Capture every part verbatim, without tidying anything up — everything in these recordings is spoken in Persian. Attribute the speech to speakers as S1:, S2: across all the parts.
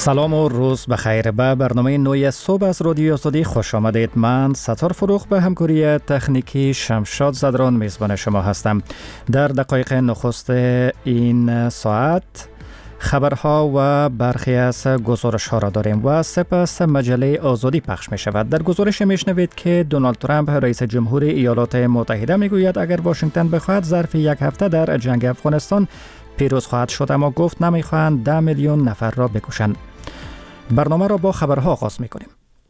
S1: سلام و روز بخیر. به برنامه نوی صبح از رادیو آزادی خوش آمدید. من ستار فروغ به همکاری تکنیکی شمشاد زدران میزبان شما هستم. در دقایق نخست این ساعت خبرها و برخی از گزارش ها را داریم و سپس مجله آزادی پخش می شود. در گزارش میشنوید که دونالد ترامپ رئیس جمهور ایالات متحده میگوید اگر واشنگتن بخواهد ظرف یک هفته در جنگ افغانستان پیروز خواهد شد، اما گفت نمیخواهند ده میلیون نفر را بکشند. برنامه را با خبرها آغاز میکنیم.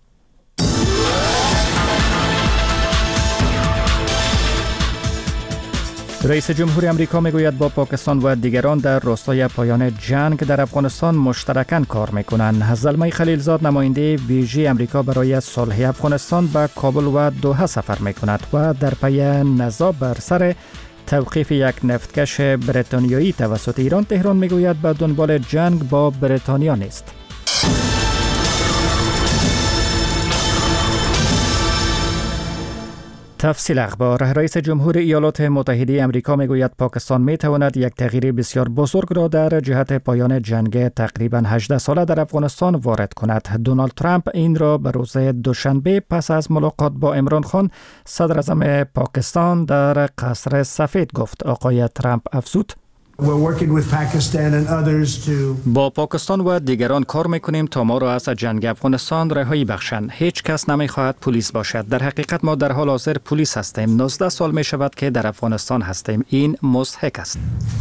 S1: رئیس جمهور امریکا میگوید با پاکستان و دیگران در راستای پایان جنگ در افغانستان مشترکاً کار میکنند. زلمه خلیلزاد نماینده ویژه امریکا برای صلح افغانستان به کابل و دوحه سفر میکند و در پی نزاع بر سر توقیف یک نفتکش بریتانیایی توسط ایران، تهران میگوید به دنبال جنگ با بریتانیا نیست. تفصیل اخبار. رئیس جمهور ایالات متحده امریکا میگوید پاکستان میتواند یک تغییر بسیار بزرگ را در جهت پایان جنگ تقریباً هجده ساله در افغانستان وارد کند. دونالد ترامپ این را به روز دوشنبه پس از ملاقات با عمران خان صدر اعظم پاکستان در قصر سفید گفت. آقای ترامپ افزود: با پاکستان و دیگران کار میکنیم تا ما را از جنگ افغانستان رهایی بخشند. هیچ کس نمیخواهد پلیس باشد. در حقیقت ما در حال حاضر پلیس هستیم. نوزده سال می شود که در افغانستان هستیم. این مضحک است.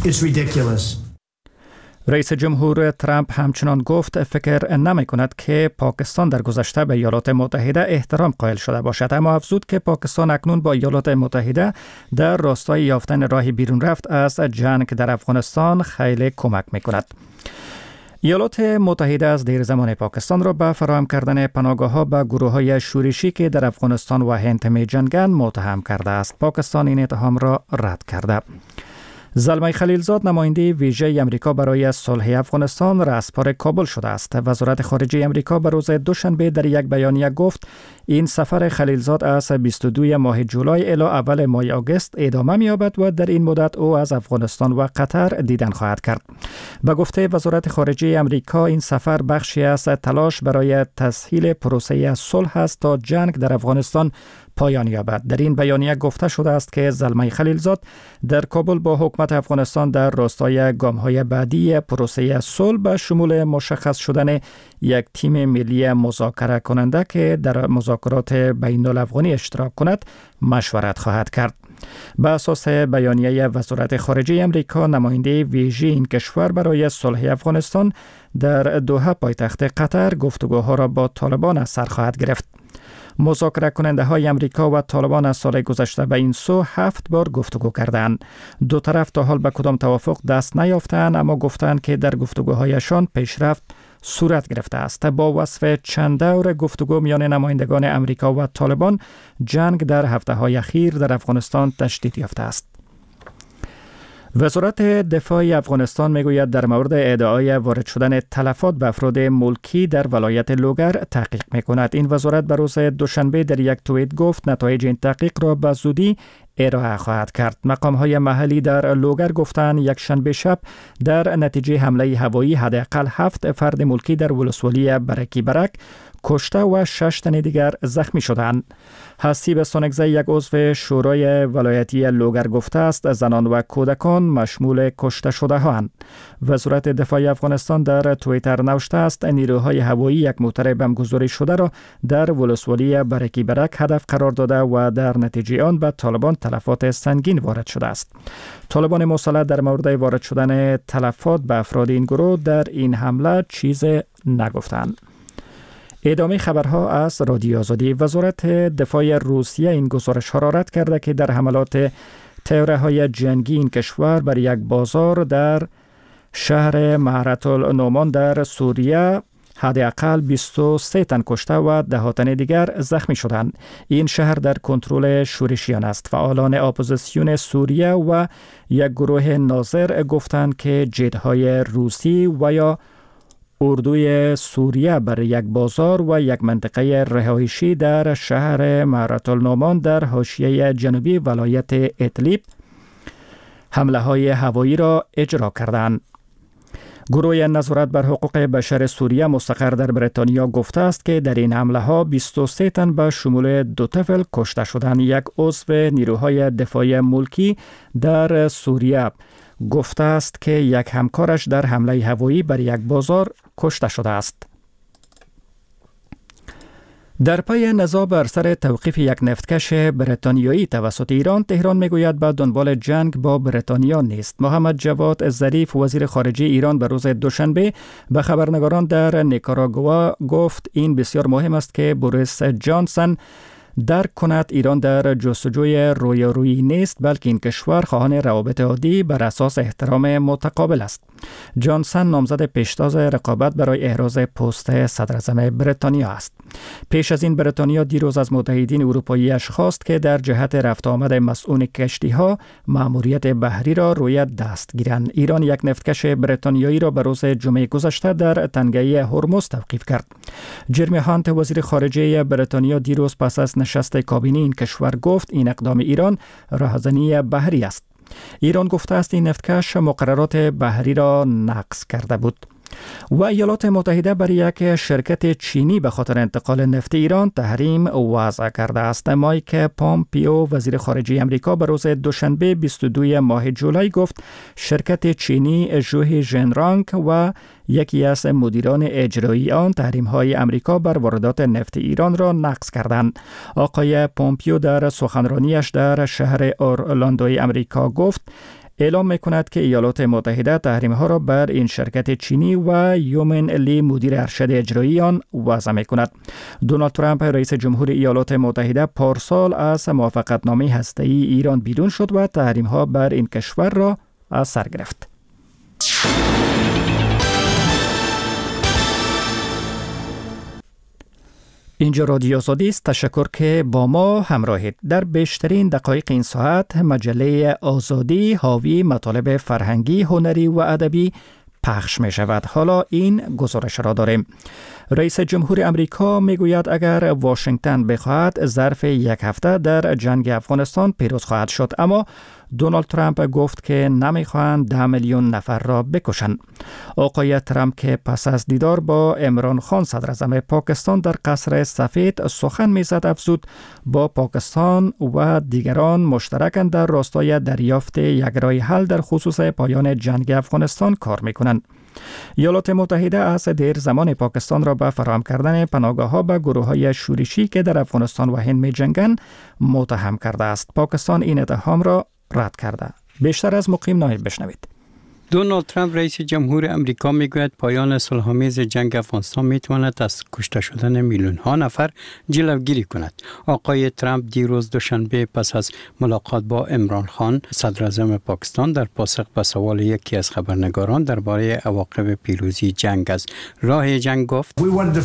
S1: رئیس جمهور ترامپ همچنان گفت فکر نمی کند که پاکستان در گذشته به ایالات متحده احترام قائل شده باشد، اما افزود که پاکستان اکنون با ایالات متحده در راستای یافتن راه بیرون رفت از جنگ در افغانستان خیلی کمک می کند. ایالات متحده از دیر زمان پاکستان را به فراهم کردن پناهگاه‌ها به گروه‌های شورشی که در افغانستان و هند می جنگند متهم کرده است. پاکستان این اتهام را رد کرده. زلمه خلیلزاد نماینده ویژه امریکا برای صلح افغانستان رهسپار کابل شده است. وزارت خارجه امریکا به روز دوشنبه در یک بیانیه گفت این سفر خلیلزاد از بیست و دو ماه جولای الی اول ماه آگوست ادامه می‌یابد و در این مدت او از افغانستان و قطر دیدن خواهد کرد. به گفته وزارت خارجه امریکا این سفر بخشی از تلاش برای تسهیل پروسه صلح است تا جنگ در افغانستان پایان یابد. در این بیانیه گفته شده است که زلمه خلیلزاد در کابل با حکومت افغانستان در راستای گام‌های بعدی پروسه صلح به شمول مشخص شدن یک تیم ملی مذاکره کننده که در مذاکرات بین الافغانی اشتراک کند مشورت خواهد کرد. به اساس بیانیه وزارت خارجه امریکا، نماینده ویژه این کشور برای صلح افغانستان در دوحه پایتخت قطر گفتگوها را با طالبان از سر خواهد گرفت. مذاکره کننده های امریکا و طالبان از سال گذشته به این سو هفت بار گفتگو کردند. دو طرف تا حال به کدام توافق دست نیافتند، اما گفتند که در گفتگوهایشان پیشرفت صورت گرفته است. با وصف چند دور گفتگو میان نمایندگان امریکا و طالبان، جنگ در هفته های اخیر در افغانستان تشدید یافته است. وزارت دفاع افغانستان میگوید در مورد ادعای وارد شدن تلفات به افراد ملکی در ولایت لوگر تحقیق میکند. این وزارت به روز دوشنبه در یک توییت گفت نتایج این تحقیق را به زودی ارائه خواهد کرد. مقام‌های محلی در لوگر گفتند یک شنبه شب در نتیجه حمله هوایی حداقل هفت فرد ملکی در ولسوالی برکی برک کشته و شش تن دیگر زخمی شدند. حسیب سونگزه یک عضو شورای ولایتی لوگر گفته است زنان و کودکان مشمول کشته شده هاند. وزارت دفاع افغانستان در توییتر نوشته است نیروهای هوایی یک موتر بمبگذاری شده را در ولسوالی برکی برک هدف قرار داده و در نتیجه آن به طالبان تلفات سنگین وارد شده است. طالبان مسلح در مورد وارد شدن تلفات به افراد این گروه در این حمله چیز نگفتند. ادامه خبرها از رادیو آزادی. وزارت دفاع روسیه این گزارش ها را رد کرده که در حملات طیاره های جنگی این کشور بر یک بازار در شهر معرة النومان در سوریه حداقل بیست و سه تن کشته و ده ها تن دیگر زخمی شدند. این شهر در کنترل شورشیان است. فعالان اپوزیسیون سوریه و یک گروه ناظر گفتند که جت‌های روسی و یا اردوی سوریه بر یک بازار و یک منطقه رهایشی در شهر معرة النومان در حاشیه جنوبی ولایت ادلیب حمله های هوایی را اجرا کردند. گروه نظارت بر حقوق بشر سوریه مستقر در بریتانیا گفته است که در این حمله ها بیست و سه تن به شمول دو طفل کشته شدند. یک عضو نیروهای دفاعی ملکی در سوریه گفته است که یک همکارش در حمله هوایی بر یک بازار کشته شده است. در پی نزاع بر سر توقیف یک نفتکش بریتانیایی توسط ایران، تهران میگوید به دنبال جنگ با بریتانیا نیست. محمد جواد ظریف وزیر خارجه ایران به روز دوشنبه به خبرنگاران در نیکاراگوآ گفت این بسیار مهم است که بوریس جانسون درک کند ایران در جستجوی رویارویی نیست، بلکه این کشور خواهان روابط عادی بر اساس احترام متقابل است. جانسون نامزد پیشتاز رقابت برای احراز پست صدراعظم بریتانیا است. پیش از این بریتانیا دیروز از متحدین اروپایی‌اش خواست که در جهت رفت آمد مسئول کشتی‌ها مأموریت بحری را روی دست گیرند. ایران یک نفتکش بریتانیایی را به روز جمعه گذشته در تنگه هرمز توقیف کرد. جرمی هانت وزیر خارجه بریتانیا دیروز پس از نشست کابینه این کشور گفت این اقدام ایران راهزنی بحری است. ایران گفته است این نفتکش مقررات بحری را نقض کرده بود. و ایالات متحده برای یک شرکت چینی به خاطر انتقال نفت ایران تحریم وضع کرده است. مایک پامپیو وزیر خارجه آمریکا به روز دوشنبه بیست و دو ماه جولای گفت شرکت چینی ژوهی ژنرانگ و یکی از مدیران اجرایی آن تحریم‌های آمریکا بر واردات نفت ایران را نقض کردند. آقای پامپیو در سخنرانیش در شهر اورلاندوی آمریکا گفت اعلام می‌کند که ایالات متحده تحریم‌ها را بر این شرکت چینی و یومن لی مدیر ارشد اجرایی آن وضع می‌کند. دونالد ترامپ رئیس جمهور ایالات متحده پارسال از موافقتنامه هسته‌ای ایران بیرون شد و تحریم‌ها بر این کشور را از سر گرفت. اینجا رادیو آزادی است. تشکر که با ما همراهید. در بیشترین دقایق این ساعت مجله آزادی حاوی مطالب فرهنگی، هنری و ادبی پخش می شود. حالا این گزارش را داریم. رئیس جمهور امریکا می گوید اگر واشنگتن بخواهد ظرف یک هفته در جنگ افغانستان پیروز خواهد شد، اما دونالد ترامپ گفت که نمی خواهند ده میلیون نفر را بکشند. آقای ترامپ که پس از دیدار با عمران خان صدراعظم پاکستان در قصر سفید سخن می زد افزود با پاکستان و دیگران مشترکاً در راستای دریافت یک راه حل در خصوص پایان جنگ افغانستان کار می کنند. ایالات متحده از دیر زمان پاکستان را به فراهم کردن پناهگاه‌ها به گروه‌های شورشی که در افغانستان و هند می‌جنگند متهم کرده است. پاکستان این اتهام را رد کرده. بیشتر از مقیم نایب بشنوید.
S2: دونالد ترامپ رئیس جمهور امریکا میگوید پایان صلح‌آمیز جنگ افغانستان میتواند از کشته شدن میلیون ها نفر جلوگیری کند. آقای ترامپ دیروز دوشنبه پس از ملاقات با عمران خان صدراعظم پاکستان در پاسخ به سوال یکی از خبرنگاران درباره عواقب پیروزی جنگ از راه جنگ گفت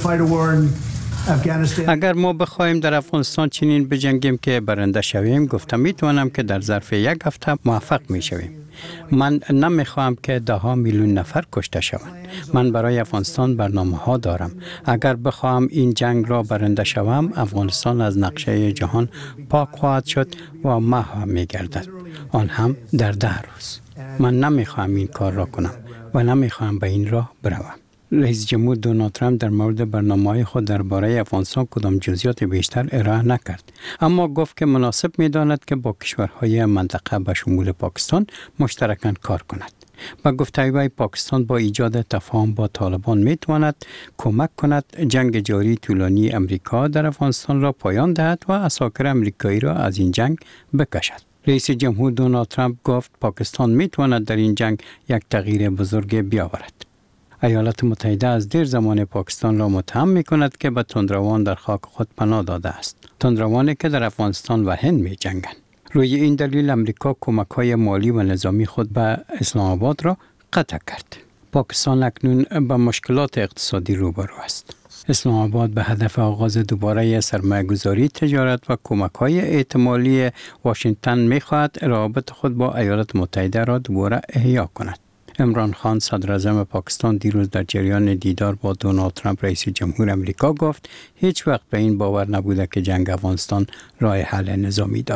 S2: اگر ما بخواهیم در افغانستان چنین بجنگیم که برنده شویم، گفتم میتوانم که در ظرف یک هفته موفق میشویم. من نمیخواهم که ده ها میلیون نفر کشته شوند. من برای افغانستان برنامه ها دارم. اگر بخواهم این جنگ را برنده شوم، افغانستان از نقشه جهان پاک خواهد شد و محو میگردد، آن هم در ده روز. من نمیخواهم این کار را کنم و نمیخواهم به این راه بروم. رئیس جمهور دونالد ترامپ در مورد برنامه‌های خود درباره افغانستان کدام جزئیات بیشتر ارائه نکرد، اما گفت که مناسب می‌داند که با کشورهای منطقه به شمول پاکستان مشترکاً کار کند. با گفته وی پاکستان با ایجاد تفاهم با طالبان می‌تواند کمک کند جنگ جاری طولانی امریکا در افغانستان را پایان دهد و عساکر امریکایی را از این جنگ بکشد. رئیس جمهور دونالد ترامپ گفت پاکستان می‌تواند در این جنگ یک تغییر بزرگ بیاورد. ایالات متحده از دیر زمان پاکستان را متهم می کند که به تندروان در خاک خود پناه داده است. تندروانی که در افغانستان و هند می جنگند. روی این دلیل امریکا کمک های مالی و نظامی خود به اسلام آباد را قطع کرد. پاکستان اکنون به مشکلات اقتصادی روبرو است. اسلام آباد به هدف آغاز دوباره سرمایه‌گذاری، تجارت و کمک‌های احتمالی واشنگتن می‌خواهد روابط خود با ایالات متحده را دوباره احیا کند. عمران خان صدراعظم پاکستان دیروز در جریان دیدار با دونالد ترامپ رئیس جمهور امریکا گفت هیچ وقت به این باور نبوده که جنگ افغانستان راه حل نظامی دارد.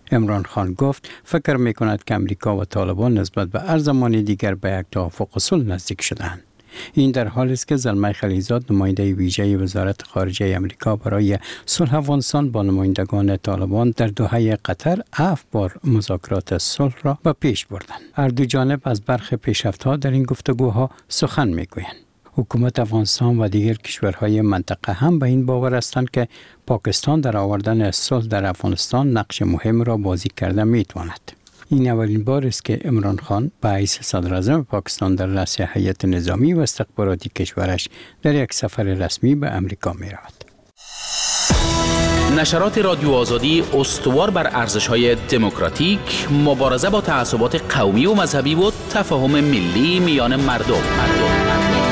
S2: عمران خان گفت فکر می کند که امریکا و طالبان نسبت به هر زمان دیگر به یک توافق صلح نزدیک شدند. این در حالی است که زلمه خلیزاد نماینده ویژه وزارت خارجه امریکا برای صلح افغانستان با نمایندگان طالبان در دوحه قطر هفت بار مذاکرات صلح را به پیش بردند. هر دو جانب از برخی پیشرفت‌ها در این گفتگوها سخن می‌گویند. حکومت افغانستان و دیگر کشورهای منطقه هم به این باور هستند که پاکستان در آوردن صلح در افغانستان نقش مهم را بازی کرده می‌تواند. این اولین بار است که عمران خان به حیث صدراعظم پاکستان در رأس هیئت نظامی و استخباراتی کشورش در یک سفر رسمی به امریکا می رود.
S3: نشرات رادیو آزادی استوار بر ارزش‌های دموکراتیک، مبارزه با تعصبات قومی و مذهبی و تفاهم ملی میان مردم. مردم.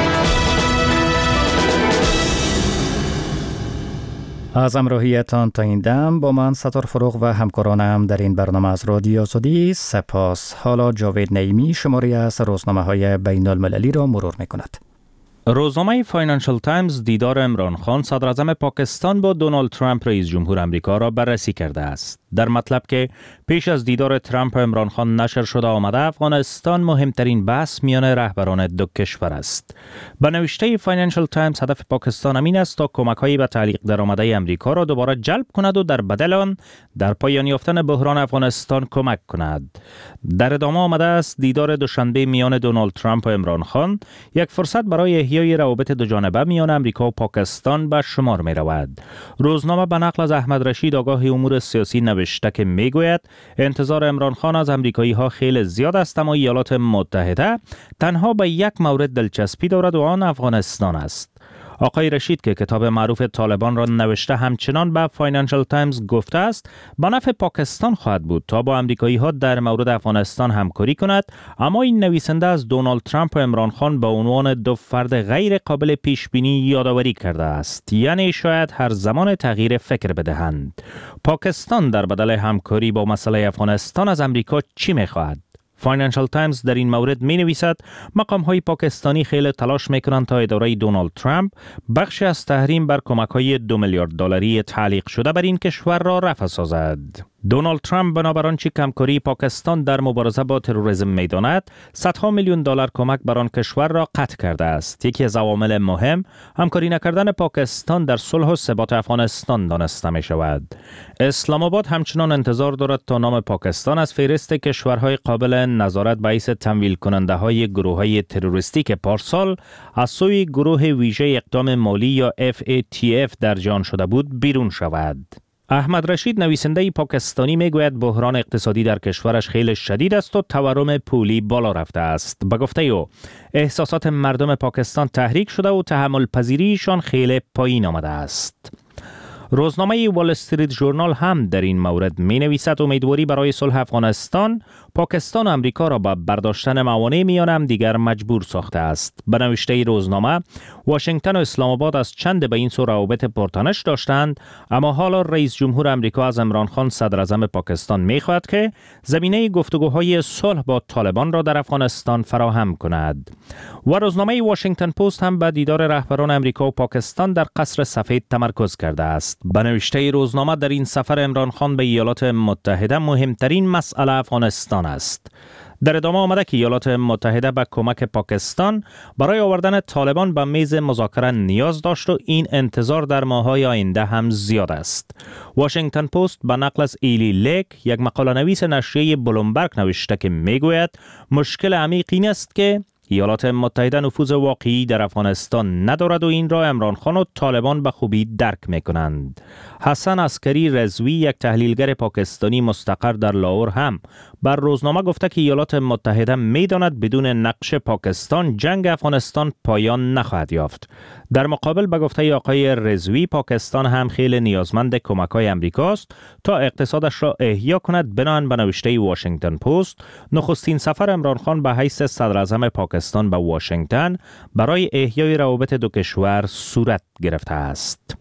S1: از همراهیتان تا این دم با من ستار فروغ و همکارانم در این برنامه از رادیو آزادی سپاس. حالا جاوید نعیمی شماری از روزنامه های بین المللی را مرور می کند.
S4: روزنامه فاینانشل تایمز دیدار عمران خان صدراعظم پاکستان با دونالد ترامپ رئیس جمهور آمریکا را بررسی کرده است. در مطلب که پیش از دیدار ترامپ و عمران خان نشر شده آمده، افغانستان مهمترین بحث میان رهبران دو کشور است. به نوشته فاینانشل تایمز هدف پاکستان امین است تا کمک‌هایی به تعلیق درآمده آمریکا را دوباره جلب کند و در بدل آن در پایان یافتن بحران افغانستان کمک کند. در ادامه آمده است دیدار دوشنبه میان دونالد ترامپ و عمران خان یک فرصت برای احیای روابط دو جانبه میان آمریکا و پاکستان به شمار می رود. روزنامه به نقل از احمد رشید آگاه امور سیاسی نوشته که می گوید انتظار عمران خان از امریکایی ها خیلی زیاد است، اما ایالات متحده تنها به یک مورد دلچسپی دارد و آن افغانستان است. آقای رشید که کتاب معروف طالبان را نوشته همچنان به فاینانشل تایمز گفته است به نفع پاکستان خواهد بود تا با امریکایی ها در مورد افغانستان همکاری کند، اما این نویسنده از دونالد ترامپ و عمران خان به عنوان دو فرد غیر قابل پیش بینی یادآوری کرده است، یعنی شاید هر زمان تغییر فکر بدهند. پاکستان در بدل همکاری با مسئله افغانستان از امریکا چی می‌خواهد؟ فاینانشل تایمز در این مورد می نویسد مقام های پاکستانی خیلی تلاش می کنند تا اداره دونالد ترامپ بخشی از تحریم بر کمک های دو میلیارد دلاری تعلیق شده بر این کشور را رفع سازد. دونالد ترامپ بنابر آنچه کمکاری پاکستان در مبارزه با تروریسم می داند، صدها میلیون دلار کمک بر آن کشور را قطع کرده است. یکی از عوامل مهم همکاری نکردن پاکستان در صلح و ثبات افغانستان دانسته می شود. اسلام آباد همچنان انتظار دارد تا نام پاکستان از فهرست کشورهای قابل نظارت به حیث تمویل کننده های گروه های تروریستی که پارسال از سوی گروه ویژه اقدام مالی یا اف ای تی اف در جان شده بود بیرون شود. احمد رشید نویسنده پاکستانی میگوید بحران اقتصادی در کشورش خیلی شدید است و تورم پولی بالا رفته است. به گفته او احساسات مردم پاکستان تحریک شده و تحمل پذیریشان خیلی پایین آمده است. روزنامه وال استریت ژورنال هم در این مورد می نویسد امیدواری برای صلح افغانستان پاکستان و امریکا را به برداشتن موانع میان هم دیگر مجبور ساخته است. به نوشته روزنامه واشنگتن و اسلام آباد از چند به این سو روابط پرتنش داشتند، اما حالا رئیس جمهور امریکا از عمران خان صدراعظم پاکستان می خواهد که زمینه گفتگوهای صلح با طالبان را در افغانستان فراهم کند. و روزنامه واشنگتن پست هم به دیدار رهبران امریکا و پاکستان در قصر سفید تمرکز کرده است. به نوشته روزنامه در این سفر عمران خان به ایالات متحده مهمترین مسئله افغانستان است. در ادامه آمده که ایالات متحده به کمک پاکستان برای آوردن طالبان به میز مذاکره نیاز داشت و این انتظار در ماه‌های آینده هم زیاد است. واشنگتن پست به نقل از ایلی لیک یک مقاله نویس نشریه بلومبرگ نوشته که میگوید مشکل عمیق این است که ایالات متحده نفوذ واقعی در افغانستان ندارد و این را عمران خان و طالبان به خوبی درک میکنند. حسن عسکری رضوی یک تحلیلگر پاکستانی مستقر در لاهور هم بر روزنامه گفته که ایالات متحده میداند بدون نقش پاکستان جنگ افغانستان پایان نخواهد یافت. در مقابل به گفته آقای رضوی پاکستان هم خیلی نیازمند کمک‌های امریکاست تا اقتصادش را احیا کند. بنابراین به نوشته واشنگتن پست نخستین سفر عمران خان به حیث صدراعظم پاکستان به واشنگتن برای احیای روابط دو کشور صورت گرفته است.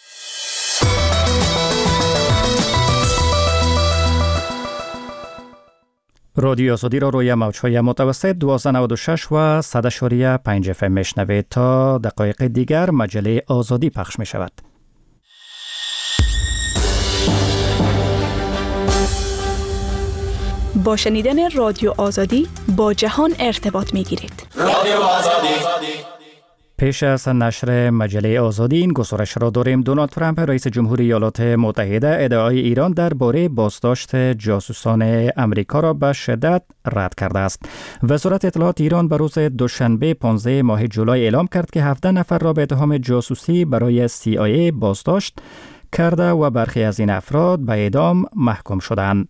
S1: رادیو آزادی را روی موج‌های متوسط دویست و نود و شش و صد و پنج اف ام میشنوید. تا دقایق دیگر مجله آزادی پخش می شود.
S5: با شنیدن رادیو آزادی با جهان ارتباط می‌گیرید.
S6: رادیو آزادی.
S1: پیش از نشر مجله آزادی این گزارش را داریم. دونالد ترامپ رئیس جمهوری ایالات متحده ادعای ایران درباره بازداشت جاسوسان امریکا را به شدت رد کرده است. وزارت اطلاعات ایران به روز دوشنبه پانزده ماه جولای اعلام کرد که هفده نفر را به اتهام جاسوسی برای سی آی ای بازداشت کرده و برخی از این افراد به اعدام محکوم شدند.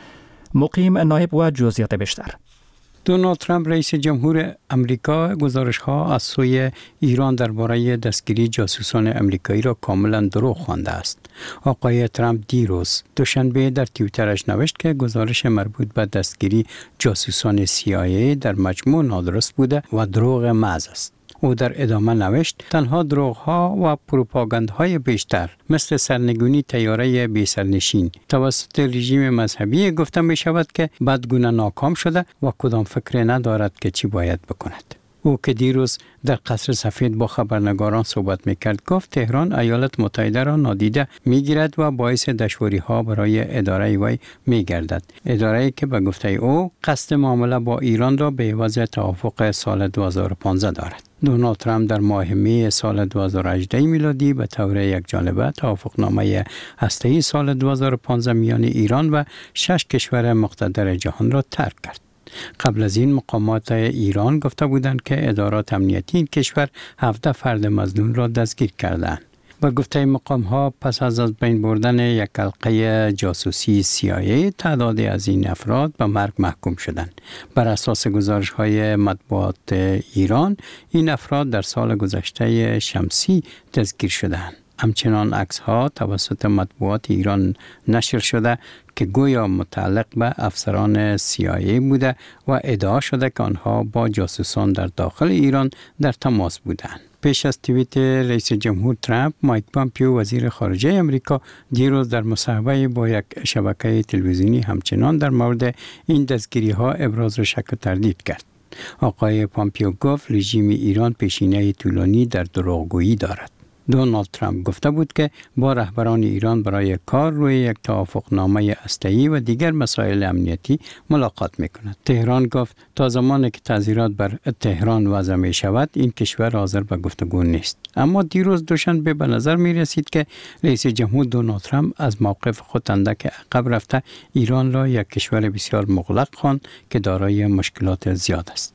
S1: مقیم نایب و جزئیات بیشتر.
S2: دونالد ترامپ رئیس جمهور امریکا گزارش‌ها از سوی ایران درباره دستگیری جاسوسان امریکایی را کاملا دروغ خوانده است. آقای ترامپ دیروز دوشنبه در توییترش نوشت که گزارش مربوط به دستگیری جاسوسان سی آی ای در مجموع نادرست بوده و دروغ محض است. او در ادامه نوشت تنها دروغ‌ها و پروپاگاندهای بیشتر مثل سرنگونی طیاره بی سرنشین توسط رژیم مذهبی گفته می شود که بدگونه ناکام شده و کدام فکر ندارد که چی باید بکند. او که دیروز در قصر سفید با خبرنگاران صحبت میکرد گفت تهران ایالات متحده را نادیده میگیرد و باعث دشواری ها برای اداره وی میگردد. اداره که به گفته او قصد معامله با ایران را به عوض توافق سال دو هزار و پانزده دارد. دونالد ترامپ در ماه می سال دو هزار و هجده میلادی به طور یکجانبه توافقنامه هسته‌ای سال دو هزار و پانزده میان ایران و شش کشور مقتدر جهان را ترک کرد. قبل از این مقامات ایران گفته بودند که ادارات امنیتی این کشور هفده فرد مظنون را دستگیر کردند. با گفته مقام ها پس از از بین بردن یک حلقه جاسوسی سی آی ای تعدادی از این افراد به مرگ محکوم شدند. بر اساس گزارش های مطبوعات ایران این افراد در سال گذشته شمسی دستگیر شدند. همچنان عکس ها توسط مطبوعات ایران نشر شده که گویا متعلق به افسران سی آی ای بوده و ادعا شده که آنها با جاسوسان در داخل ایران در تماس بودند. پیش از توییت رئیس جمهور ترامپ، مایک پامپیو وزیر خارجه امریکا دیروز در مصاحبه با یک شبکه تلویزیونی همچنان در مورد این دستگیری ها ابراز شک و تردید کرد. آقای پامپیو گفت رژیم ایران پیشینه طولانی در دروغگویی دارد. دونالد ترامپ گفته بود که با رهبران ایران برای کار روی یک توافقنامه هسته‌ای و دیگر مسائل امنیتی ملاقات می‌کند. تهران گفت تا زمانی که تعذیرات بر تهران وضع می شود این کشور حاضر به گفتگو نیست. اما دیروز دوشنبه به نظر می رسید که رئیس جمهور دونالد ترامپ از موقف خود اندک عقب رفته ایران را یک کشور بسیار مغلق خواند که دارای مشکلات زیاد است.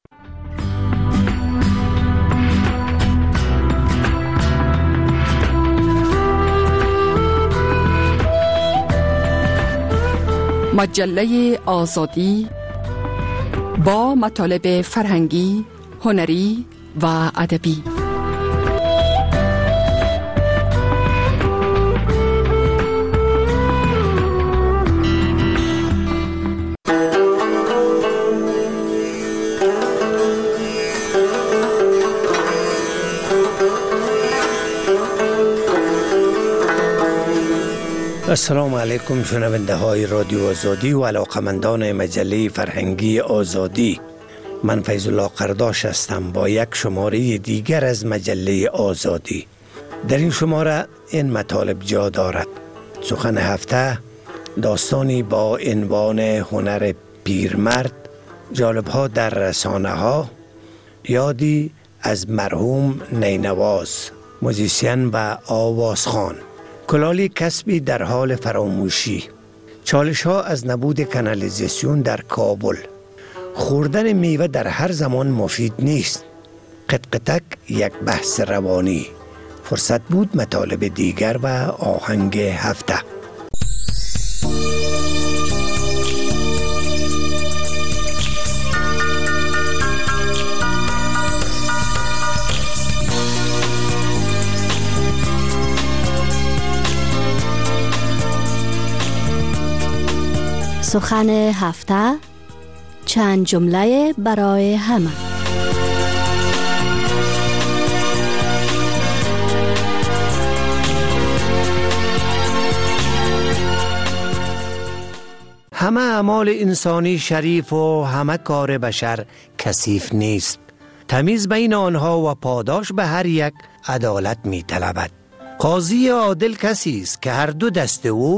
S7: مجله آزادی با مطالب فرهنگی، هنری و ادبی.
S8: السلام علیکم شنونده های رادیو آزادی و علاقمندان مجله فرهنگی آزادی. من فیض الله قرداش هستم با یک شماره دیگر از مجله آزادی. در این شماره این مطالب جا دارد: سخن هفته، داستانی با عنوان هنر پیرمرد، جالب‌ها در رسانه ها، یادی از مرحوم نینواز، موزیسین و آوازخوان، کلالی کسبی در حال فراموشی، چالش ها از نبود کانالیزاسیون در کابل، خوردن میوه در هر زمان مفید نیست، قطقطک یک بحث روانی. فرصت بود مطالب دیگر و آهنگ هفته.
S9: سخن هفته، چند جمله برای همه.
S8: همه اعمال انسانی شریف و همه کار بشر کثیف نیست. تمیز بین آنها و پاداش به هر یک عدالت می طلبد. قاضی عادل کسی است که هر دو دست او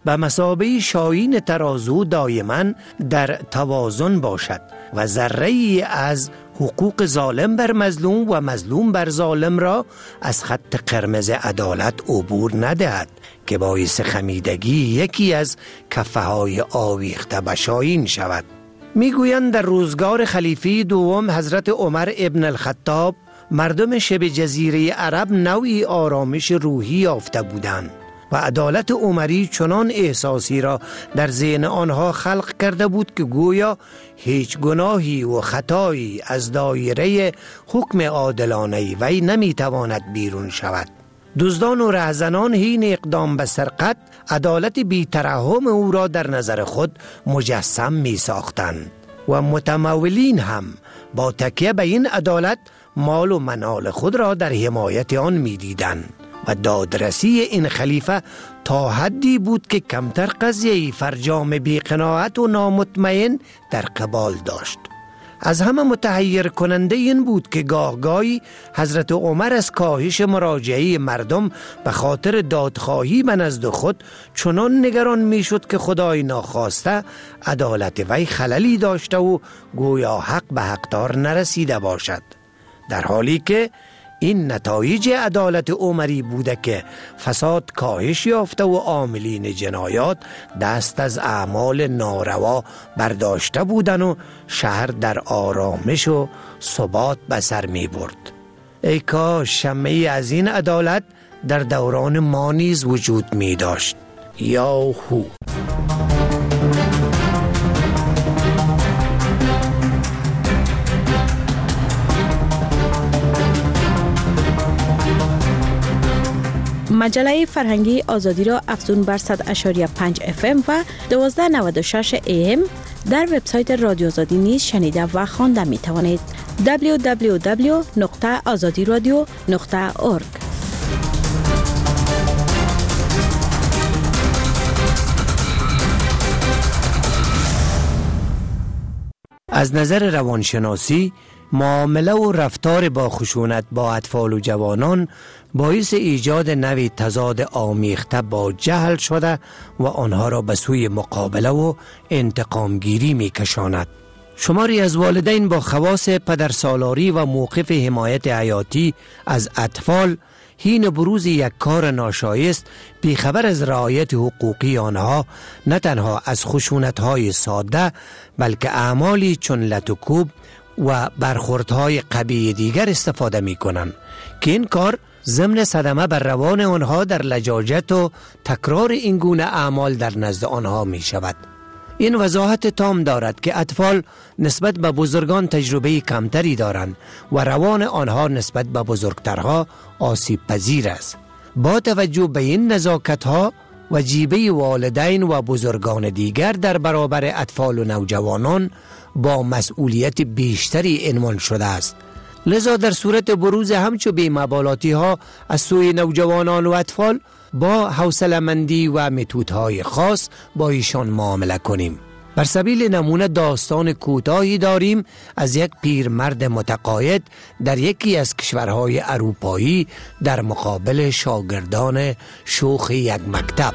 S8: به مثابه شاهین ترازو دائما در توازن باشد و ذره‌ای از حقوق ظالم بر مظلوم و مظلوم بر ظالم را از خط قرمز عدالت عبور ندهد که باعث خمیدگی یکی از کفه های آویخته به شاهین شود. میگویند در روزگار خلیفه دوم حضرت عمر ابن الخطاب مردم شبه جزیره عرب نوعی آرامش روحی یافته بودند و عدالت عمری چنان احساسی را در ذهن آنها خلق کرده بود که گویا هیچ گناهی و خطایی از دایره حکم عادلانه وی نمیتواند بیرون شود. دزدان و رهزنان حین اقدام به سرقت عدالت بی‌ترحم او را در نظر خود مجسم می ساختند و متمولین هم با تکیه به این عدالت مال و منال خود را در حمایت آن می دیدند و دادرسی این خلیفه تا حدی بود که کمتر قضیه فرجام بی‌قناعت و نامطمئن در قبال داشت. از همه متحیر کننده این بود که گاهگاهی حضرت عمر از کاهش مراجعه مردم به خاطر دادخواهی به نزد خود چنان نگران می شد که خدای ناخواسته عدالت وی خللی داشته و گویا حق به حقدار نرسیده باشد، در حالی که این نتایج عدالت عمری بوده که فساد کاهش یافته و عاملین جنایات دست از اعمال ناروا برداشته بودن و شهر در آرامش و ثبات به سر می برد. ای کاش شمعی از این عدالت در دوران ما نیز وجود می داشت. یاهو.
S5: مجله فرهنگی آزادی را افزون بر صد و پنج ممیز اف ام و دوازده نود و شش ای ام در وبسایت رادیو آزادی نیز شنیده و خوانده می توانید. دبلیو دبلیو دبلیو نقطه آزادی رادیو نقطه اورگ.
S8: از نظر روانشناسی معامله و رفتار با خشونت با اطفال و جوانان باعث ایجاد نوعی تضاد آمیخته با جهل شده و آنها را به سوی مقابله و انتقامگیری می کشاند. شماری از والدین با خواص پدرسالاری و موقف حمایت حیاتی از اطفال حین بروز یک کار ناشایست بیخبر از رعایت حقوقی آنها نه تنها از خشونت‌های ساده بلکه اعمالی چون لت و کوب و برخوردهای قبیح دیگر استفاده می کنند که این کار ضمن صدمه بر روان آنها در لجاجت و تکرار این گونه اعمال در نزد آنها می شود. این وضاحت تام دارد که اطفال نسبت به بزرگان تجربه کمتری دارند و روان آنها نسبت به بزرگترها آسیب پذیر است. با توجه به این نزاکت‌ها وجیبه والدین و بزرگان دیگر در برابر اطفال و نوجوانان با مسئولیت بیشتری عنوان شده است. لذا در صورت بروز همچو بی‌مبالاتی ها از سوی نوجوانان و اطفال با حوصله‌مندی و متدهای خاص با ایشان معامله کنیم. بر سبیل نمونه داستان کوتاهی داریم از یک پیرمرد متقاعد در یکی از کشورهای اروپایی در مقابل شاگردان شوخ یک مکتب.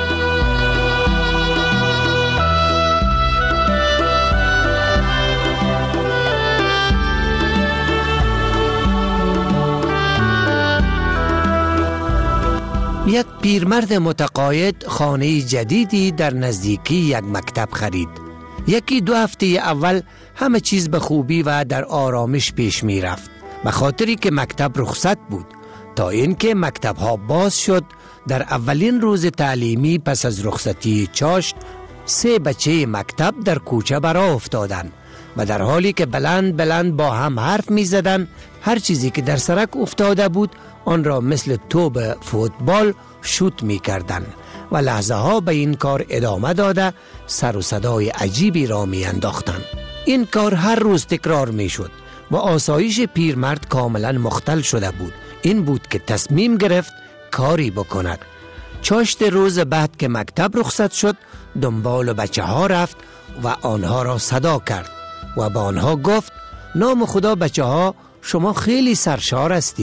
S8: یک پیرمرد متقاعد خانه جدیدی در نزدیکی یک مکتب خرید. یکی دو هفته اول همه چیز به خوبی و در آرامش پیش می رفت، به خاطری که مکتب رخصت بود، تا اینکه مکتب ها باز شد. در اولین روز تعلیمی پس از رخصتی چاشت سه بچه مکتب در کوچه برآ افتادند و در حالی که بلند بلند با هم حرف می زدن هر چیزی که در سرک افتاده بود آن را مثل توپ فوتبال شوت می کردن و لحظه ها به این کار ادامه داده سر و صدای عجیبی را می انداختن. این کار هر روز تکرار می شد و آسایش پیرمرد کاملا مختل شده بود. این بود که تصمیم گرفت کاری بکند. چاشت روز بعد که مکتب رخصت شد دنبال بچه ها رفت و آنها را صدا کرد و با آنها گفت: نام خدا بچه ها، شما خیلی سرشار هستید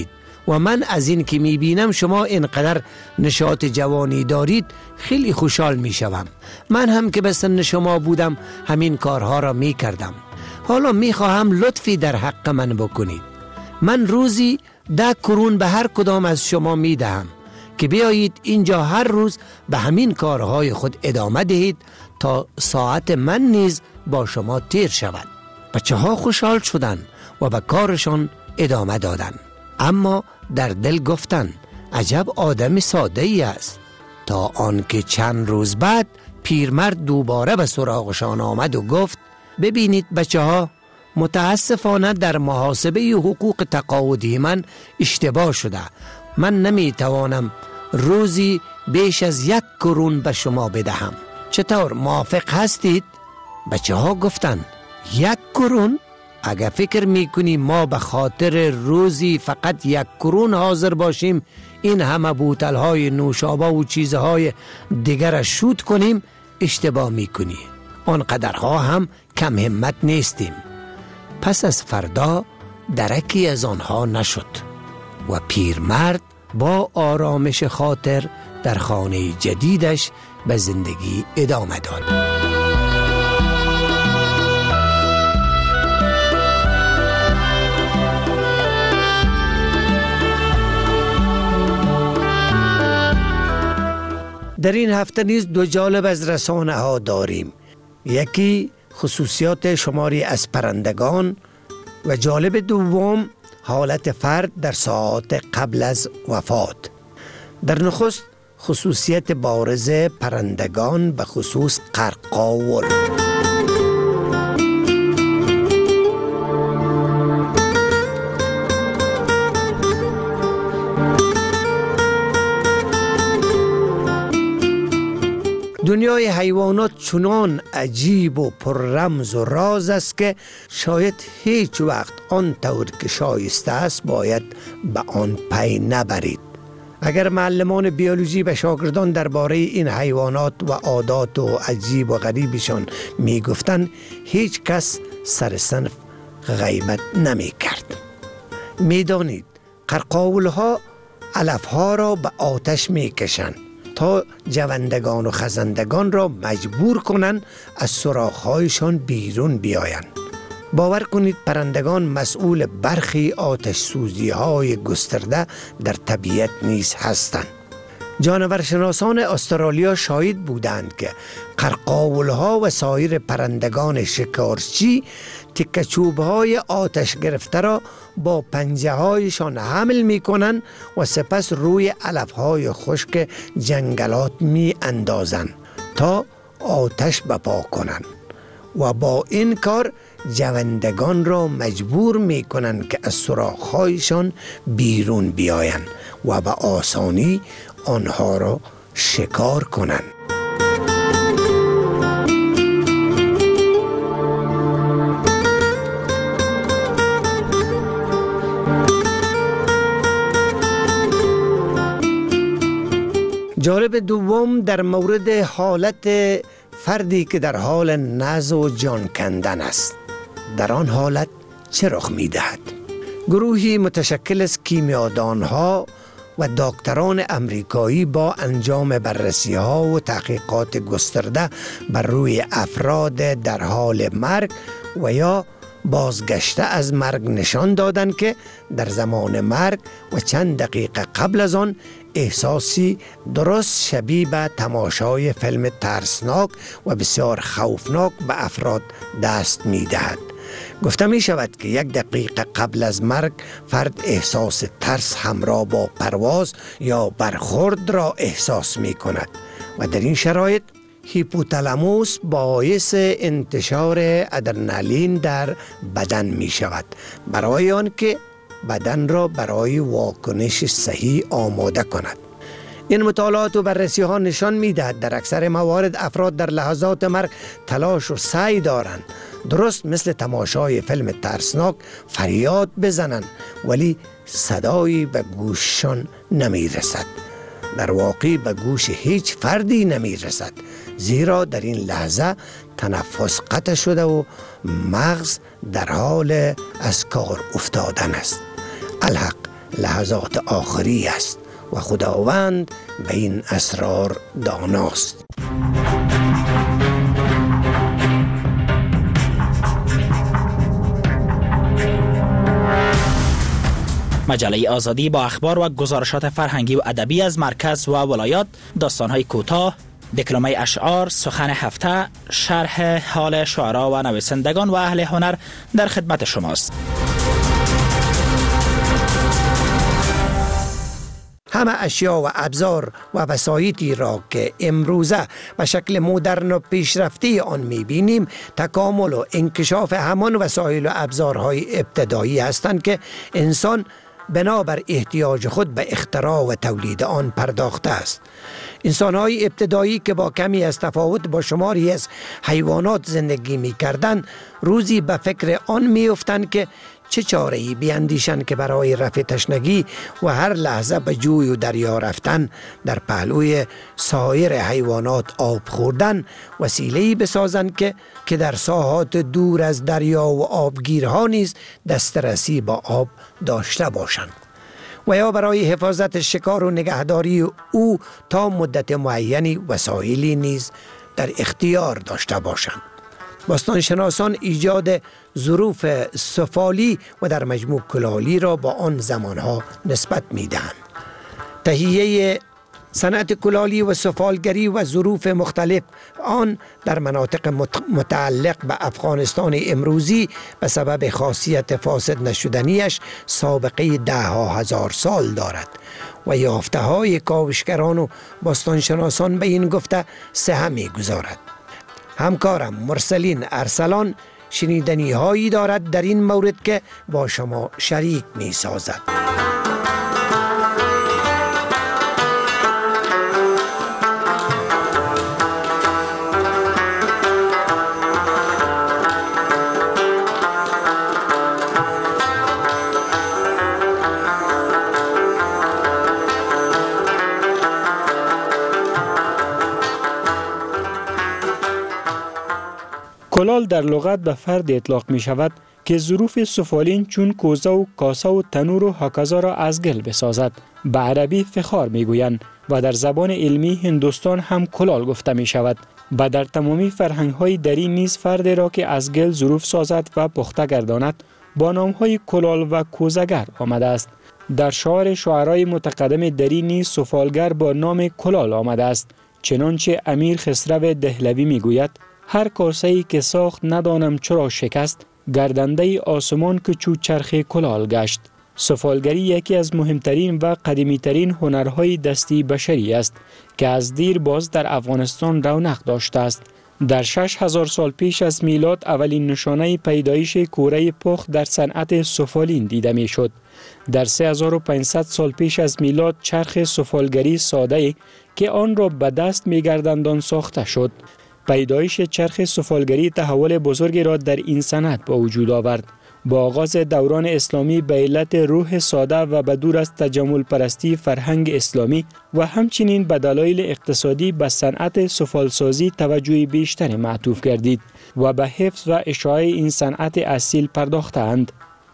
S8: و من از این که میبینم شما اینقدر نشاط جوانی دارید خیلی خوشحال میشوم. من هم که به سن شما بودم همین کارها را میکردم. حالا میخواهم لطفی در حق من بکنید. من روزی ده کرون به هر کدام از شما میدهم که بیایید اینجا هر روز به همین کارهای خود ادامه دهید تا ساعت من نیز با شما تیر شود. بچه ها خوشحال شدن و به کارشان ادامه دادن. اما در دل گفتن عجب آدم ساده ای است. تا آنکه چند روز بعد پیرمرد دوباره به سراغشان آمد و گفت ببینید بچه ها، متاسفانه در محاسبه حقوق تقاعدی من اشتباه شده. من نمیتوانم روزی بیش از یک کرون به شما بدهم. چطور موافق هستید؟ بچه ها گفتند یک کرون؟ اگر فکر میکنی ما به خاطر روزی فقط یک کرون حاضر باشیم این همه بوتل های نوشابه و چیزهای دیگر شوت کنیم، اشتباه میکنی. آنقدرها هم کم همت نیستیم. پس از فردا درکی از آنها نشد و پیرمرد با آرامش خاطر در خانه جدیدش به زندگی ادامه داد. در این هفته نیز دو جالب از رسانه ها داریم. یکی خصوصیات شماری از پرندگان و جالب دوم حالت فرد در ساعات قبل از وفات. در نخست خصوصیت بارز پرندگان به خصوص قرقاول. دنیای حیوانات چنان عجیب و پر رمز و راز است که شاید هیچ وقت آن طور که شایسته است باید به آن پی نبرید. اگر معلمان بیولوژی به شاگردان درباره این حیوانات و عادات و عجیب و غریبشان می گفتند، هیچ کس سر صنف غیبت نمی کرد. می دانید قرقاول ها علف ها را به آتش می کشند تا جوندگان و خزندگان را مجبور کنند از سوراخ‌هایشان بیرون بیایند. باور کنید پرندگان مسئول برخی آتش سوزی‌های گسترده در طبیعت نیز هستند. جانورشناسان استرالیا شاهد بودند که قرقاول‌ها و سایر پرندگان شکارچی تکه‌چوب‌های آتش گرفته را با پنجه‌هایشان حمل می‌کنند و سپس روی علف‌های خشک جنگلات می‌اندازند تا آتش بپا کنند و با این کار جوندگان را مجبور می‌کنند که از سوراخ‌هایشان بیرون بیایند و به آسانی آنها را شکار کنند. جالب دوم در مورد حالت فردی که در حال نزع و جان کندن است. در آن حالت چه رخ می دهد؟ گروهی متشکل از کیمیادانها و دکتران امریکایی با انجام بررسی ها و تحقیقات گسترده بر روی افراد در حال مرگ و یا بازگشته از مرگ نشان دادند که در زمان مرگ و چند دقیقه قبل از آن احساسی درست شبیه به تماشای فیلم ترسناک و بسیار خوفناک به افراد دست می دهد. گفته می شود که یک دقیقه قبل از مرگ فرد احساس ترس همراه با پرواز یا برخورد را احساس می کند و در این شرایط هیپوتالاموس باعث انتشار ادرنالین در بدن می شود برای آن که بدن را برای واکنش صحیح آماده کند. این مطالعات و بررسی ها نشان می دهد در اکثر موارد افراد در لحظات مرگ تلاش و سعی دارند درست مثل تماشای فیلم ترسناک فریاد بزنند ولی صدایی به گوششان نمی رسد. در واقع به گوش هیچ فردی نمی رسد، زیرا در این لحظه تنفس قطع شده و مغز در حال از کار افتادن است. الحق لحظات آخری است و خداوند به این اسرار داناست.
S6: مجله آزادی با اخبار و گزارشات فرهنگی و ادبی از مرکز و ولایات، داستان‌های کوتاه، دکلمه اشعار، سخن هفته، شرح حال شعرا و نویسندگان و اهل هنر در خدمت شماست.
S8: همه اشیا و ابزار و وسایطی را که امروزه به شکل مدرن و پیشرفته آن می‌بینیم تکامل و انکشاف همان وسایل و ابزارهای ابتدایی هستند که انسان بنابر احتیاج خود به اختراع و تولید آن پرداخته است. انسان‌های ابتدایی که با کمی از تفاوت با شماری از حیوانات زندگی می‌کردند، روزی به فکر آن می‌افتند که چه چاره‌ای بیاندیشند که برای رفع تشنگی و هر لحظه به جوی و دریا رفتن در پهلوی سایر حیوانات آب خوردن وسیله‌ای بسازند که که در ساحات دور از دریا و آبگیرها نیز دسترسی با آب داشته باشند و یا برای حفاظت شکار و نگهداری او تا مدت معینی وسایلی نیز در اختیار داشته باشند. باستانشناسان ایجاد ظروف سفالی و در مجموع کلالی را با آن زمانها نسبت می‌دهند. تهیه صنعت کلالی و سفالگری و ظروف مختلف آن در مناطق متعلق به افغانستان امروزی به سبب خاصیت فاسد نشدنیش سابقه ده ها هزار سال دارد و یافته های کاوشگران و باستانشناسان به این گفته سهم می‌گذارد. همکارم مرسلین ارسلان شنیدنی هایی دارد در این مورد که با شما شریک می سازد.
S10: کلال در لغت به فرد اطلاق می شود که ظروف سفالین چون کوزه و کاسه و تنور و هکذا را از گل بسازد. به عربی فخار می گویند و در زبان علمی هندوستان هم کلال گفته می شود. و در تمامی فرهنگ های دری نیز فرد را که از گل ظروف سازد و پخته گرداند با نام های کلال و کوزگر آمده است. در شعار شعرای متقدم دری نیز سفالگر با نام کلال آمده است. چنانچه امیر خسرو دهلوی می گوید: هر کاسه‌ای که ساخت ندانم چرا شکست، گردنده آسمان که چو چرخ کلال گشت. سفالگری یکی از مهمترین و قدیمیترین هنرهای دستی بشری است که از دیر باز در افغانستان رونق داشته است. در شش هزار سال پیش از میلاد اولین نشانه پیدایش کوره پخت در صنعت سفالین دیده می شد. در سه هزار و پانصد سال پیش از میلاد چرخ سفالگری ساده که آن را به دست می گرداندند ساخته شد. پیدایش چرخ سفالگری تحول بزرگی را در این صنعت با وجود آورد. با آغاز دوران اسلامی به علت روح ساده و بدور از تجمل پرستی فرهنگ اسلامی و همچنین به دلایل اقتصادی به صنعت سفالسازی توجه بیشتر معطوف گردید و به حفظ و اشاعه این صنعت اصیل پرداختند.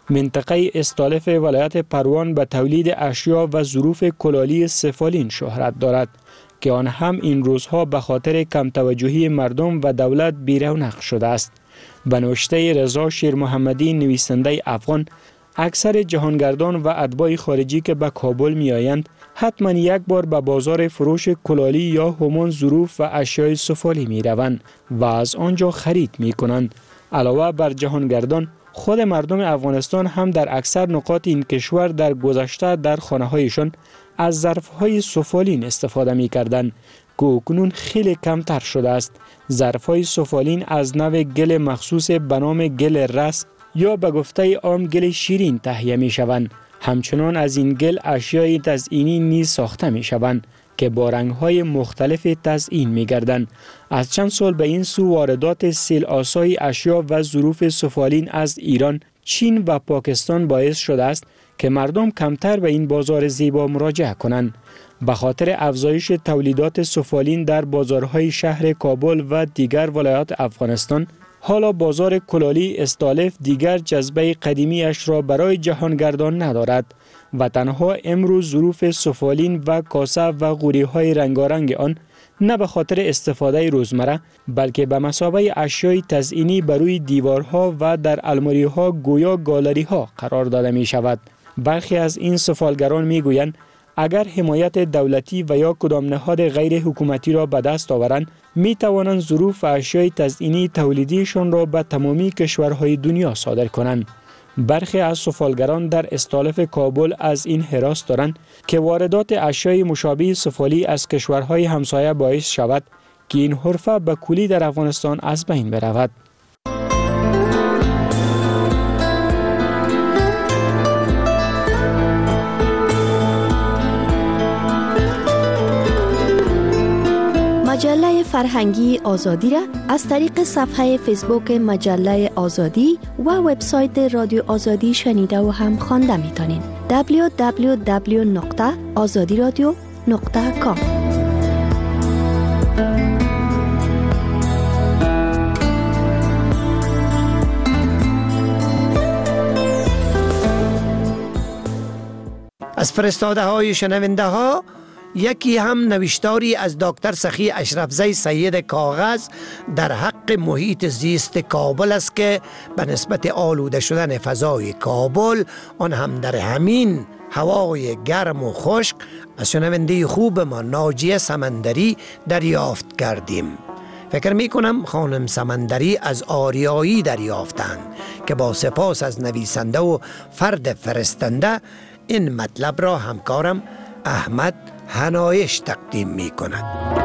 S10: منطقه استالف ولایت پروان به تولید اشیا و ظروف کلالی سفالین شهرت دارد که آن هم این روزها به خاطر کم توجهی مردم و دولت بی‌رونق شده است. به نوشته رضا شیر محمدی نویسنده افغان، اکثر جهانگردان و اتباع خارجی که به کابل می آیند حتما یک بار به بازار فروش کلالی یا همان ظروف و اشیای سفالی می روند و از آنجا خرید می کنند. علاوه بر جهانگردان، خود مردم افغانستان هم در اکثر نقاط این کشور در گذشته در خانه هایشان از ظرف‌های سفالین استفاده می‌کردند که اکنون خیلی کمتر شده است. ظرف‌های سفالین از نوع گل مخصوص به نام گل رس یا به گفته عام گل شیرین تهیه می‌شوند. همچنان از این گل اشیای تزئینی نیز ساخته می‌شوند که با رنگ‌های مختلف تزئین می‌گردند. از چند سال به این سو واردات سیل آسای اشیا و ظروف سفالین از ایران، چین و پاکستان باعث شده است که مردم کمتر به این بازار زیبا مراجعه کنند. به خاطر افزایش تولیدات سفالین در بازارهای شهر کابل و دیگر ولایات افغانستان، حالا بازار کلالی استالف دیگر جذبه قدیمیش را برای جهانگردان ندارد و تنها امروز ظروف سفالین و کاسه و غوری های رنگارنگ آن نه به خاطر استفاده روزمره بلکه به مثابه اشیای تزئینی بر روی دیوارها و در الماری‌ها گویا گالری‌ها قرار داده می شود. برخی از این سفالگران می گویند اگر حمایت دولتی و یا کدام نهاد غیر حکومتی را به دست آورند می توانند ظروف اشیای تزئینی تولیدیشان را به تمامی کشورهای دنیا صادر کنند. برخی از سفالگران در استالف کابل از این هراس دارند که واردات اشیای مشابه سفالی از کشورهای همسایه باعث شود که این حرفه به کلی در افغانستان از بین برود.
S9: مجله فرهنگی آزادی را از طریق صفحه فیسبوک مجله آزادی و وبسایت رادیو آزادی شنیده و هم خوانده میتونید. دبلیو دبلیو دبلیو نقطه آزادی رادیو نقطه کام.
S8: از فرستاده های شنونده ها یکی هم نوشتاری از دکتر سخی اشرفزی سید کاغذ در حق محیط زیست کابل است که به نسبت آلوده شدن فضای کابل آن هم در همین هوای گرم و خشک از شنونده خوب ما ناجیه سمندری دریافت کردیم. فکر می کنم خانم سمندری از آریایی دریافتند که با سپاس از نویسنده و فرد فرستنده این مطلب را همکارم احمد هنایش تقدیم می کند.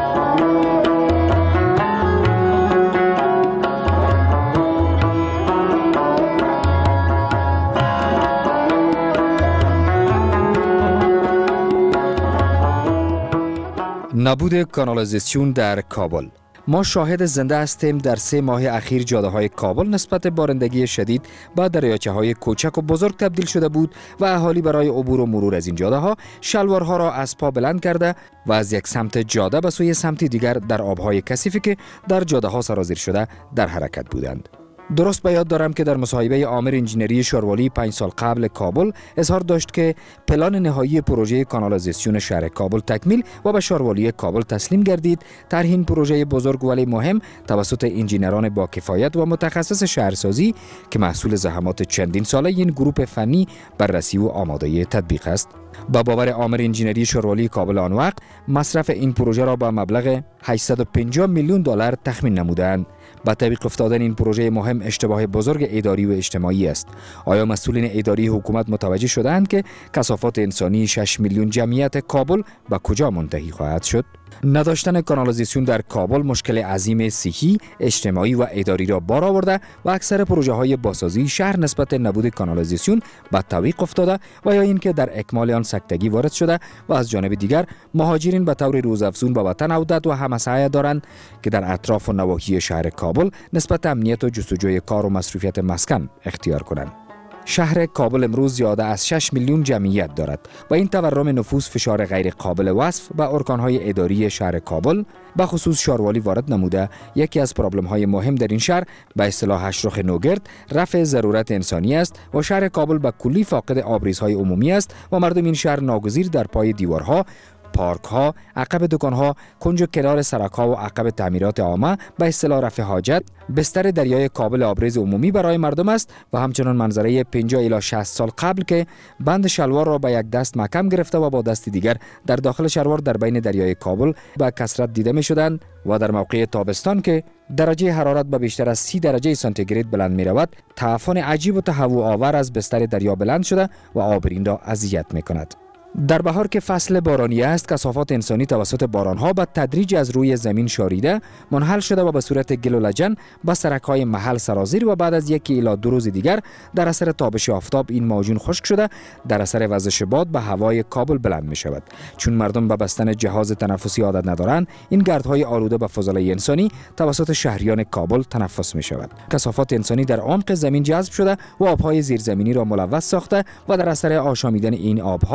S11: نبود کانالیزاسیون در کابل. ما شاهد زنده هستیم در سه ماه اخیر جاده های کابل نسبت بارندگی شدید به دریاچه های کوچک و بزرگ تبدیل شده بود و اهالی برای عبور و مرور از این جاده ها شلوارها را از پا بلند کرده و از یک سمت جاده به سوی سمت دیگر در آبهای کثیفی که در جاده ها سرازیر شده در حرکت بودند. درست به یاد دارم که در مصاحبه آمر انجینری شاروالی پنج سال قبل کابل اظهار داشت که پلان نهایی پروژه کانالیزاسیون شهر کابل تکمیل و به شاروالی کابل تسلیم گردید. طرح این پروژه بزرگ ولی مهم توسط انجینران با کفایت و متخصص شهرسازی که محصول زحمات چندین ساله این گروه فنی بررسی و آماده تطبیق است. با باور آمر انجینری شاروالی کابل آن وقت مصرف این پروژه را با مبلغ هشتصد و پنجاه میلیون دلار تخمین نمودند. با تطبیق افتادن این پروژه مهم اشتباه بزرگ اداری و اجتماعی است. آیا مسئولین اداری حکومت متوجه شدند که کثافات انسانی شش میلیون جمعیت کابل به کجا منتهی خواهد شد؟ نداشتن کانالیزاسیون در کابل مشکل عظیم صحی، اجتماعی و اداری را بار آورده و اکثر پروژه های بازسازی شهر نسبت نبود کانالیزاسیون به تعویق افتاده و یا اینکه در اکمال آن سکتگی وارد شده و از جانب دیگر مهاجرین به طور روزافزون به وطن عودت و همسایه دارند که در اطراف و نواحی شهر کابل نسبت امنیت و جستجوی کار و مصروفیت مسکن اختیار کنند. شهر کابل امروز زیاده از شش میلیون جمعیت دارد و این تورم نفوس فشار غیر قابل وصف به ارکانهای اداری شهر کابل به خصوص شاروالی وارد نموده. یکی از پرابلم‌های مهم در این شهر به اصطلاح هشرخ نوگرد رفع ضرورت انسانی است و شهر کابل به کلی فاقد آبریزهای عمومی است و مردم این شهر ناگزیر در پای دیوارها، پارک ها، عقب دکان ها، کنج و کنار سرک ها و عقب تعمیرات عامه به اصطلاح رفع حاجت بستر دریای کابل آبریز عمومی برای مردم است و همچنان منظره پنجاه الی شصت سال قبل که بند شلوار را به یک دست محکم گرفته و با دست دیگر در داخل شلوار در بین دریای کابل به کثرت دیده می شدند و در موقع تابستان که درجه حرارت به بیشتر از سی درجه سانتیگراد بلند می رود، تعفن عجیب و تهوع آور از بستر دریا بلند شده و آبرین را اذیت می کند. در بهار که فصل بارانی است، کثافات انسانی توسط بارانها به تدریج از روی زمین شاریده منحل شده و به صورت گل و لجن به سرک‌های محل سرازیر و بعد از یکی الی دو روز دیگر در اثر تابش آفتاب این معجون خشک شده در اثر وزش باد به هوای کابل بلند می شود. چون مردم به بستن جهاز تنفسی عادت ندارند، این گردهای آلوده به فضله انسانی توسط شهریان کابل تنفس می شود. کثافات انسانی در عمق زمین جذب شده و آبهای زیرزمینی را ملوث ساخته و در اثر آشامیدن این آبها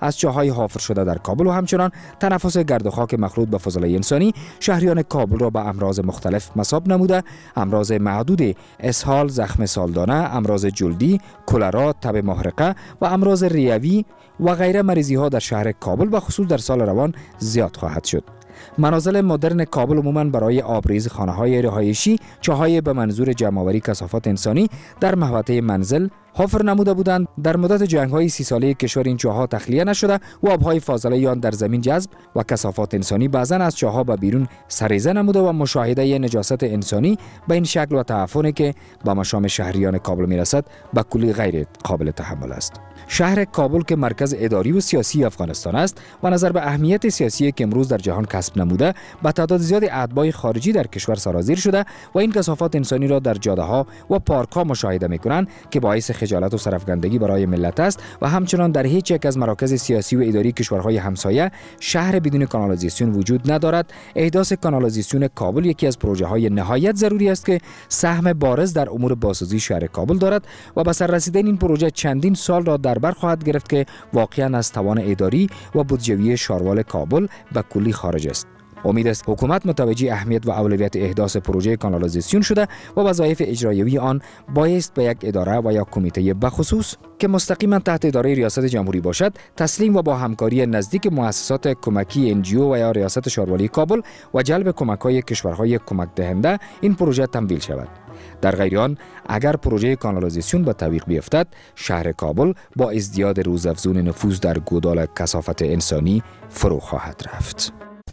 S11: از چاهای حافر شده در کابل و همچنان تنفس گرد و خاک مخلوط به فضلای انسانی شهریان کابل را به امراض مختلف مصاب نموده. امراض معدود اسهال، زخم سالدانه، امراض جلدی، کلرا، تب محرقه و امراض ریوی و غیره مریضی ها در شهر کابل به خصوص در سال روان زیاد خواهد شد. منازل مدرن کابل عموماً برای آبریز خانه‌های رهایشی چاهای به منظور جمع‌آوری کثافات انسانی در محوطه منزل حفر نموده بودند. در مدت جنگ‌های سی ساله کشور این چاه‌ها تخلیه نشده و آب‌های فاضله آن در زمین جذب و کثافات انسانی بعضاً از چاه‌ها به بیرون سریزه نموده و مشاهده نجاست انسانی به این شکل و تعفنی که به مشام شهریان کابل میرسد به کلی غیر قابل تحمل است. شهر کابل که مرکز اداری و سیاسی افغانستان است و نظر به اهمیت سیاسی که امروز در جهان کسب نموده با تعداد زیاد اتباع خارجی در کشور سرازیر شده و این کثافات انسانی را در جاده‌ها و پارک‌ها مشاهده می‌کنند که باعث خجالت و سرفکندگی برای ملت است و همچنان در هیچ یک از مراکز سیاسی و اداری کشورهای همسایه شهر بدون کانالیزاسیون وجود ندارد. احداث کانالیزاسیون کابل یکی از پروژه‌های نهایت ضروری است که سهم بارز در امور بازسازی شهر کابل دارد و به سر رسیدن این پروژه چندین سال را در بر خواهد گرفت که واقعاً از توان اداری و بودجوی شاروال کابل به کلی خارج است. امید است حکومت متوجه اهمیت و اولویت احداث پروژه کانالیزاسیون شده و وظایف اجرایی آن بایست به یک اداره و یا کمیته بخصوص که مستقیما تحت اداره ریاست جمهوری باشد تسلیم و با همکاری نزدیک مؤسسات کمکی ان جی او و یا ریاست شاروالی کابل و جلب کمک‌های کشورهای کمک دهنده این پروژه تمویل شود. در غیر آن اگر پروژه کانالیزاسیون به تعویق بیفتد شهر کابل با ازدیاد روزافزون نفوذ در گودال کثافت انسانی فرو خواهد رفت.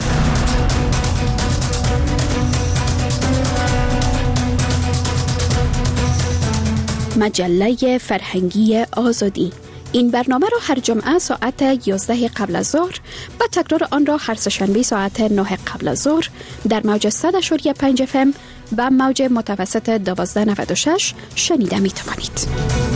S5: مجله فرهنگی آزادی. این برنامه را هر جمعه ساعت یازده قبل از ظهر و تکرار آن را هر سه‌شنبه ساعت نه قبل از ظهر در موج صد و پنج اف ام و موج متوسط دوازده نود و شش شنیده می توانید.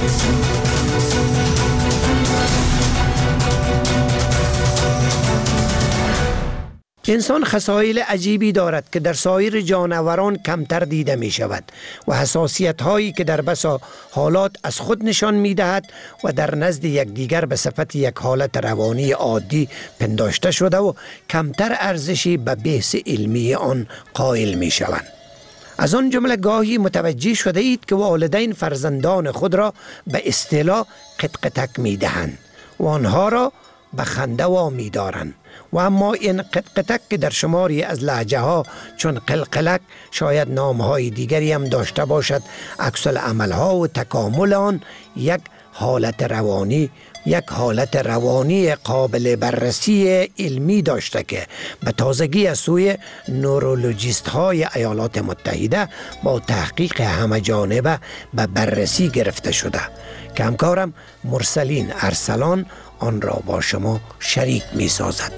S8: انسان خصایل عجیبی دارد که در سایر جانوران کمتر دیده می شود و حساسیت هایی که در بسا حالات از خود نشان می دهد و در نزد یکدیگر به صفت یک حالت روانی عادی پنداشته شده و کمتر ارزشی به بحث علمی آن قائل می شوند. از آن جمله گاهی متوجه شده اید که والدین فرزندان خود را به اصطلاح قطقطک می دهند و آنها را به خنده وامی دارند و اما این قطقطک که در شماری از لهجه ها چون قلقلک شاید نام های دیگری هم داشته باشد عکس العمل ها و تکامل آن یک حالت روانی یک حالت روانی قابل بررسی علمی داشته که به تازگی از سوی نورولوژیست های ایالات متحده با تحقیق همه جانبه به بررسی گرفته شده که همکارم مرسلین ارسلان آن را با شما شریک می سازد.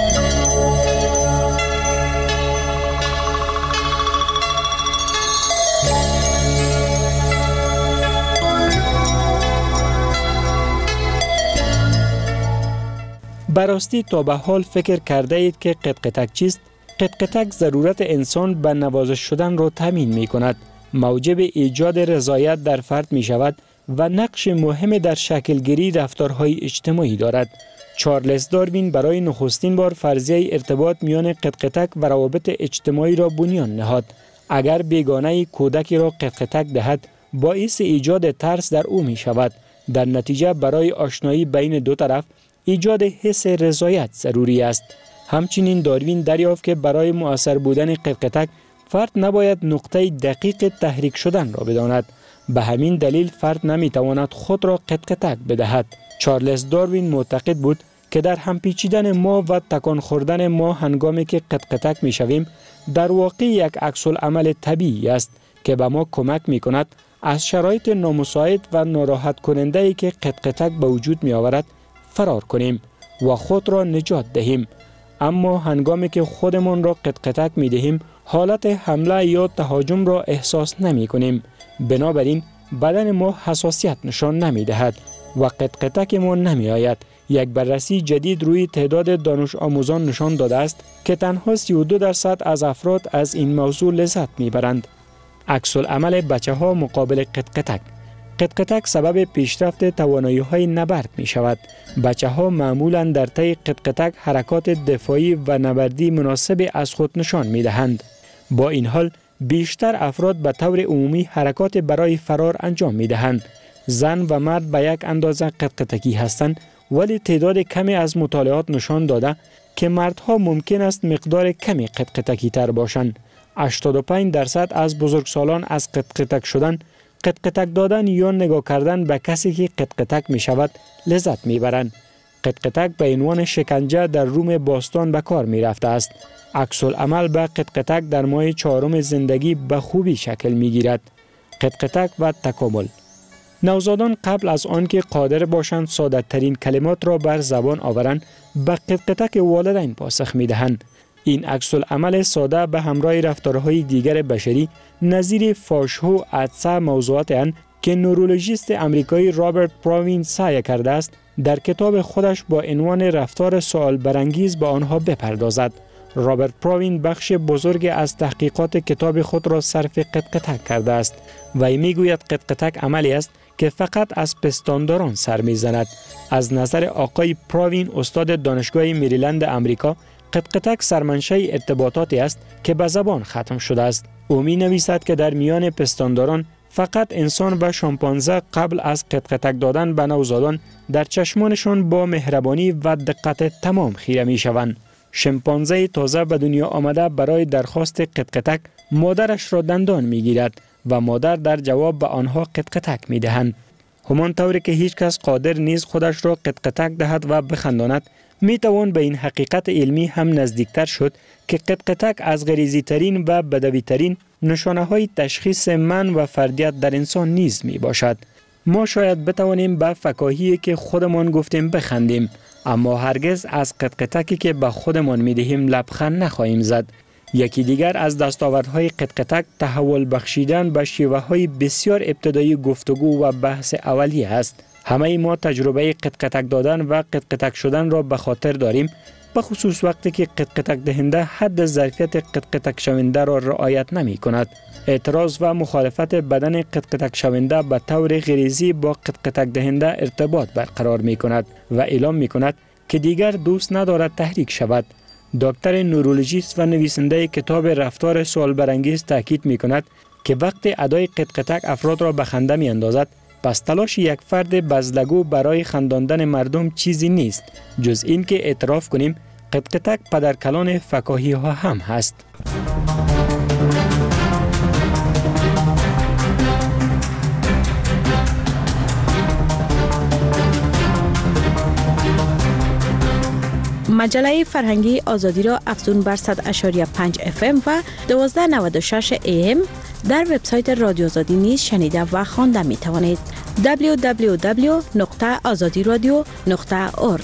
S10: براستی تا به حال فکر کرده اید که قطقطک چیست؟ قطقطک ضرورت انسان به نوازش شدن را تامین می کند، موجب ایجاد رضایت در فرد می شود و نقش مهم در شکلگیری رفتارهای اجتماعی دارد. چارلز داروین برای نخستین بار فرضیه ارتباط میان قطقطک و روابط اجتماعی را بنیان نهاد. اگر بیگانه کودکی را قطقطک دهد، باعث ایجاد ترس در او می شود. در نتیجه برای آشنایی بین دو طرف ایجاد حس رضایت ضروری است. همچنین داروین دریافت که برای مؤثر بودن قطقطک فرد نباید نقطه دقیق تحریک شدن را بداند. به همین دلیل فرد نمیتواند خود را قطقطک بدهد. چارلز داروین معتقد بود که در هم پیچیدن ما و تکان خوردن ما هنگامی که قطقطک میشویم در واقع یک عکس العمل طبیعی است که به ما کمک میکند از شرایط نامساعد و ناراحت کننده ای که قطقطک به وجود می آورد فرار کنیم و خود را نجات دهیم. اما هنگامی که خودمان را قطقطک می دهیم حالت حمله یا تهاجم را احساس نمی کنیم. بنابراین بدن ما حساسیت نشان نمی دهد و قطقطک ما نمی آید. یک بررسی جدید روی تعداد دانش آموزان نشان داده است که تنها سی و دو درصد از افراد از این موضوع لذت می برند. عکس العمل بچه ها مقابل قطقطک. قطقطک سبب پیشرفت توانایی‌های نبرد می‌شود. بچه‌ها معمولاً در طی قطقطک حرکات دفاعی و نبردی مناسب از خود نشان می‌دهند. با این حال بیشتر افراد به طور عمومی حرکات برای فرار انجام می‌دهند. زن و مرد به یک اندازه قطقطکی هستند، ولی تعداد کمی از مطالعات نشان داده که مردها ممکن است مقدار کمی قطقطکی تر باشند. هشتاد و پنج درصد از بزرگسالان از قطقطک شدن، قطقطک دادن یا نگاه کردن به کسی که قطقطک می شود لذت می برند. قطقطک به عنوان شکنجه در روم باستان به کار می رفته است. عکس العمل به قطقطک در ماه چهارم زندگی به خوبی شکل می گیرد. قطقطک و تکامل. نوزادان قبل از آنکه قادر باشند ساده ترین کلمات را بر زبان آورند، به قطقطک والدین پاسخ می دهند. این عکس العمل ساده به همراه رفتارهای دیگر بشری نظیر فاشو و عطسه موضوعات اند که نورولوژیست امریکایی رابرت پراوین سعی کرده است در کتاب خودش با عنوان رفتار سوال برانگیز به آنها بپردازد. رابرت پراوین بخش بزرگ از تحقیقات کتاب خود را صرف قطقطک کرده است و میگوید قطقطک عملی است که فقط از پستانداران سر میزند. از نظر آقای پراوین استاد دانشگاه مریلند امریکا، قطقطک سرمنشأ ارتباطاتی است که به زبان ختم شده است. او می نویسد که در میان پستانداران فقط انسان و شامپانزه قبل از قطقطک دادن به نوزادان در چشمانشان با مهربانی و دقت تمام خیره می شوند. شامپانزه تازه به دنیا آمده برای درخواست قطقطک مادرش را دندان می گیرد و مادر در جواب به آنها قطقطک می دهند. همان طوری که هیچ کس قادر نیست خودش را قطقطک دهد و بخنداند، می توان به این حقیقت علمی هم نزدیکتر شد که قطقطک از غریزی ترین و بدوی ترین نشانه های تشخیص من و فردیت در انسان نیز می باشد. ما شاید بتوانیم به فکاهی که خودمان گفتیم بخندیم، اما هرگز از قطقطکی که به خودمان می دهیم لبخند نخواهیم زد. یکی دیگر از دستاوردهای قطقطک تحول بخشیدن به شیوه های بسیار ابتدایی گفتگو و بحث اولیه است. همه ما تجربه قطقطک دادن و قطقطک شدن را به خاطر داریم، به خصوص وقتی که قطقطک دهنده حد ظرفیت قطقطک شونده را رعایت نمی کند. اعتراض و مخالفت بدن قطقطک شونده به طور غریزی با قطقطک دهنده ارتباط برقرار می کند و اعلام می کند که دیگر دوست ندارد تحریک شود. دکتر نورولوژیست و نویسنده کتاب رفتار سوال برانگیز تاکید می کند که وقتی ادای قطقطک افراد را به خنده می اندازد، پس تلاش یک فرد بزلگو برای خنداندن مردم چیزی نیست جز این که اعتراف کنیم قطقطک پدرکلان فکاهی ها هم هست.
S5: مجله فرهنگی آزادی را افزون بر صد و پنج اف ام و دوازده نود و شش ای ام در وبسایت رادیو آزادی نیز شنیده و خوانده می توانید. دبلیو دبلیو دبلیو نقطه آزادی رادیو نقطه اورگ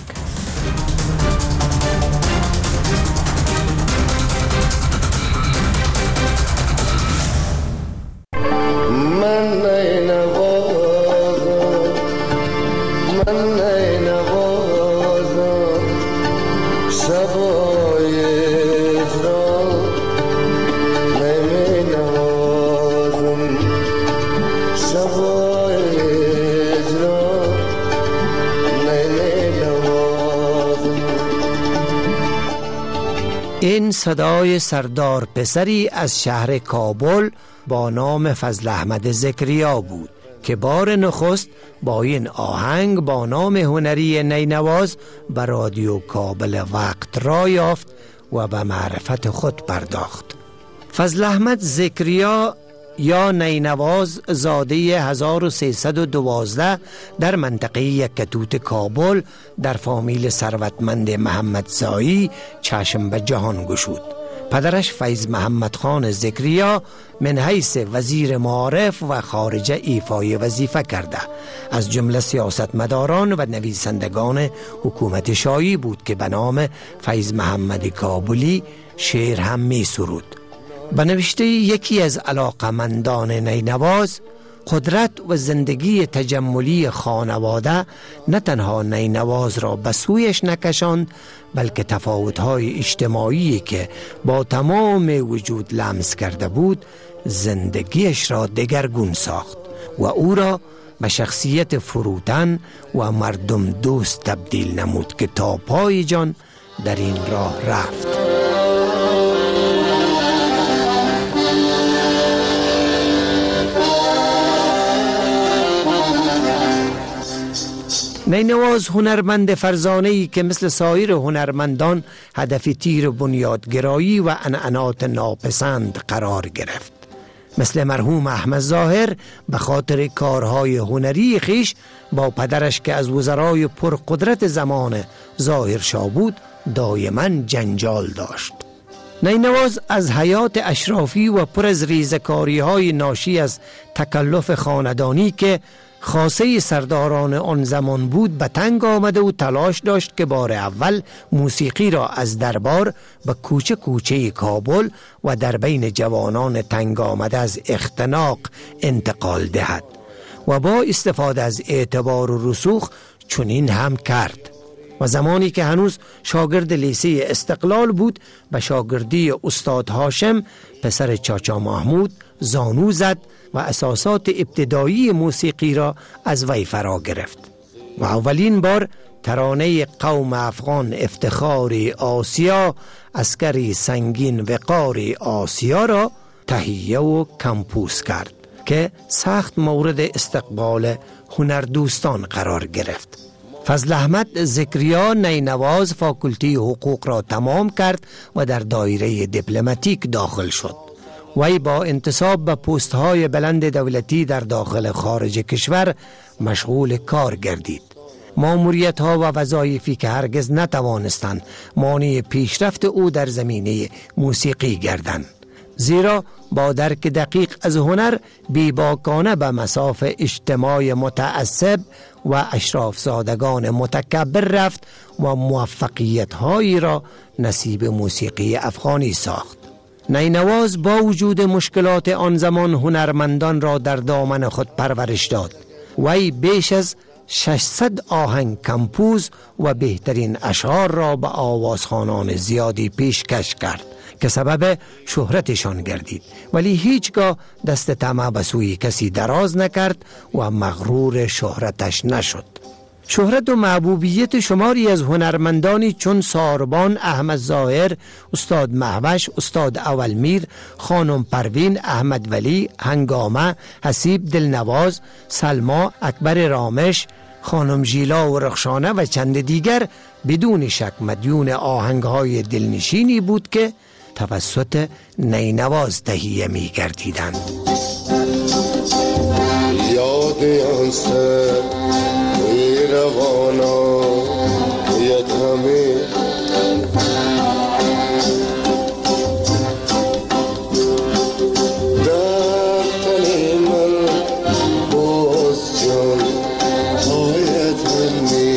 S8: این صدای سردار پسری از شهر کابل با نام فضل احمد ذکریا بود که بار نخست با این آهنگ با نام هنری نینواز به رادیو کابل وقت را یافت و به معرفت خود پرداخت. فضل احمد ذکریا یا نینواز زاده هزار و سیصد و دوازده در منطقه یکتوت کابل در فامیل ثروتمند محمد زایی چشم به جهان گشود. پدرش فیض محمد خان ذکریا من حیث وزیر معارف و خارجه ایفای وظیفه کرده، از جمله سیاستمداران و نویسندگان حکومت شاهی بود که به نام فیض محمد کابلی شعر هم می سرود. به نوشته یکی از علاقمندان نینواز، قدرت و زندگی تجملی خانواده نه تنها نینواز را به سویش نکشاند، بلکه تفاوت‌های اجتماعی که با تمام وجود لمس کرده بود زندگیش را دگرگون ساخت و او را به شخصیت فروتن و مردم دوست تبدیل نمود که تا پای جان در این راه رفت. نینواز هنرمند فرزانه‌ای که مثل سایر هنرمندان هدف تیر بنیادگرایی و عنعنات ناپسند قرار گرفت. مثل مرحوم احمد ظاهر به خاطر کارهای هنری خیش با پدرش که از وزرای پرقدرت زمان ظاهر شاه بود دائما جنجال داشت. نینواز از حیات اشرافی و پر از ریزکاری های ناشی از تکلف خاندانی که خاصه سرداران آن زمان بود به تنگ آمده و تلاش داشت که بار اول موسیقی را از دربار به کوچه کوچه کابل و در بین جوانان تنگ آمده از اختناق انتقال دهد و با استفاده از اعتبار و رسوخ چنین هم کرد. و زمانی که هنوز شاگرد لیسه استقلال بود به شاگردی استاد هاشم پسر چاچا محمود زانو زد و اساسات ابتدایی موسیقی را از وی فرا گرفت و اولین بار ترانه قوم افغان افتخار آسیا عسکری سنگین وقار آسیا را تهیه و کمپوز کرد که سخت مورد استقبال هنردوستان قرار گرفت. فضل احمد ذکریا نینواز فاکولتی حقوق را تمام کرد و در دایره دیپلماتیک داخل شد. وی با انتصاب به پست های بلند دولتی در داخل خارج کشور مشغول کار گردید. ماموریت ها و وظایفی که هرگز نتوانستند مانع پیشرفت او در زمینه موسیقی گردند، زیرا با درک دقیق از هنر بیباکانه به مصاف اجتماع متعصب و اشراف زادگان متکبر رفت و موفقیت هایی را نصیب موسیقی افغانی ساخت. نینواز با وجود مشکلات آن زمان هنرمندان را در دامن خود پرورش داد. وی بیش از ششصد آهنگ کمپوز و بهترین اشعار را به آوازخوانان زیادی پیشکش کرد که سبب شهرتشان گردید، ولی هیچگاه دست طمع به سوی کسی دراز نکرد و مغرور شهرتش نشد. شهرت و محبوبیت شماری از هنرمندانی چون ساربان، احمد ظاهر، استاد مهوش، استاد اولمیر، خانم پروین، احمد ولی، هنگامه، حسیب دلنواز، سلما، اکبر رامش، خانم ژیلا و رخشانه و چند دیگر بدون شک مدیون آهنگهای دلنشینی بود که توسط نینواز تهیه می گردیدند.
S12: یاد آنسه روانا یاد همه در تن من باز جان آید همه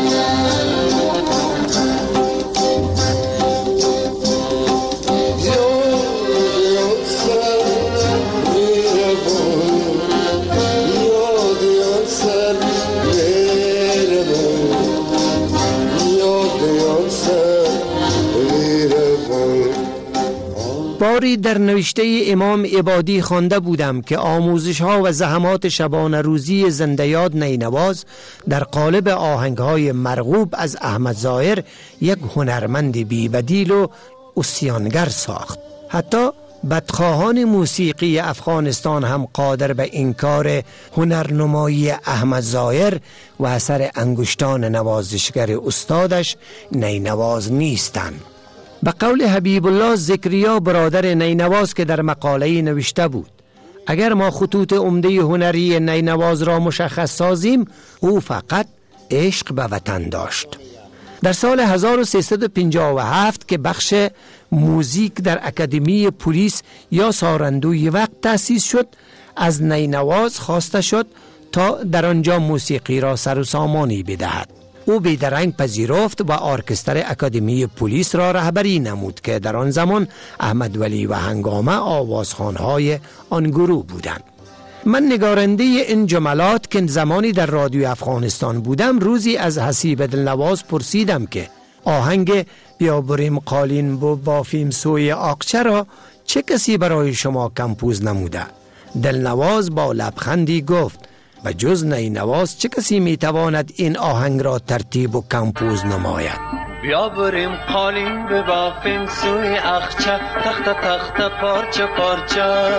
S8: باری در نوشته امام عبادی خوانده بودم که آموزش ها و زحمات شبانه روزی زنده‌یاد نینواز در قالب آهنگ های مرغوب از احمد ظاهر یک هنرمند بی‌بدیل و عصیانگر ساخت. حتی بدخواهان موسیقی افغانستان هم قادر به انکار هنرنمایی احمد ظاهر و اثر انگشتان نوازشگر استادش نینواز نیستند. به قول حبیب الله ذکریا برادر نینواز که در مقاله نوشته بود، اگر ما خطوط عمده هنری نینواز را مشخص سازیم، او فقط عشق به وطن داشت. در سال هزار و سیصد و پنجاه و هفت که بخش موزیک در اکادمی پلیس یا سارندوی وقت تأسیس شد، از نینواز خواسته شد تا در آنجا موسیقی را سر و سامانی بدهد. او بیدرنگ پذیرفت و ارکستر اکادمی پلیس را رهبری نمود که در آن زمان احمد ولی و هنگامه آوازخوانهای آن گروه بودند. من نگارنده این جملات که زمانی در رادیو افغانستان بودم روزی از حسیب دلنواز پرسیدم که آهنگ بیا بریم قالین بو بافیم سوی آقچه را چه کسی برای شما کمپوز نموده؟ دلنواز با لبخندی گفت و جز نینواز چه کسی میتواند این آهنگ را ترتیب و کمپوز نماید؟
S13: بیا بریم قالین ببافیم سوی اخچه، تخت تخت پارچه پارچه،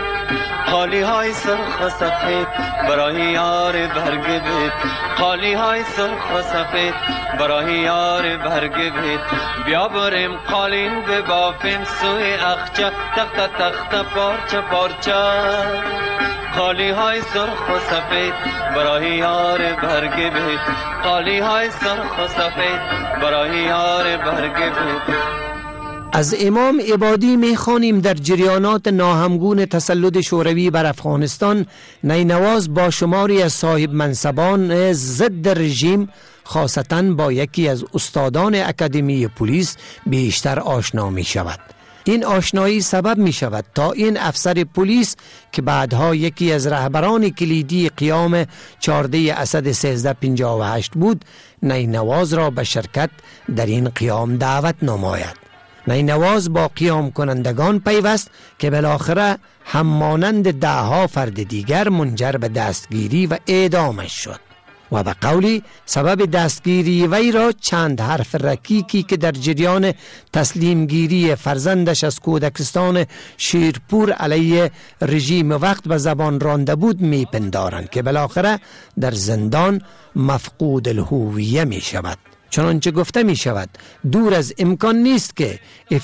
S13: قالی های سرخ و سفید برای یار برگ بید، قالی های سرخ و سفید برای یار برگ بید. بیا بریم قالین ببافیم سوی اخچه، تخت تخت پارچه پارچه، قالی های سرخ و سفید برای یار برگ بید، قالی های سرخ و سفید برای یار برگ بید.
S8: از امام عبادی میخوانیم در جریانات ناهمگون تسلط شوروی بر افغانستان، نینواز با شماری از صاحب منصبان ضد رژیم خاصتاً با یکی از استادان اکادمی پلیس بیشتر آشنا می شود. این آشنایی سبب می شود تا این افسر پلیس که بعدها یکی از رهبران کلیدی قیام چهارده اسد سیزده پنجاه و هشت بود، نینواز را به شرکت در این قیام دعوت نماید. نینواز با قیام کنندگان پیوست که بالاخره همانند ده ها فرد دیگر منجر به دستگیری و اعدامش شد و به قولی سبب دستگیری وی را چند حرف رکیکی که در جریان تسلیمگیری فرزندش از کودکستان شیرپور علیه رژیم وقت به زبان رانده بود میپندارند که بالاخره در زندان مفقود الهویه می شود. چنانچه گفته می شود دور از امکان نیست که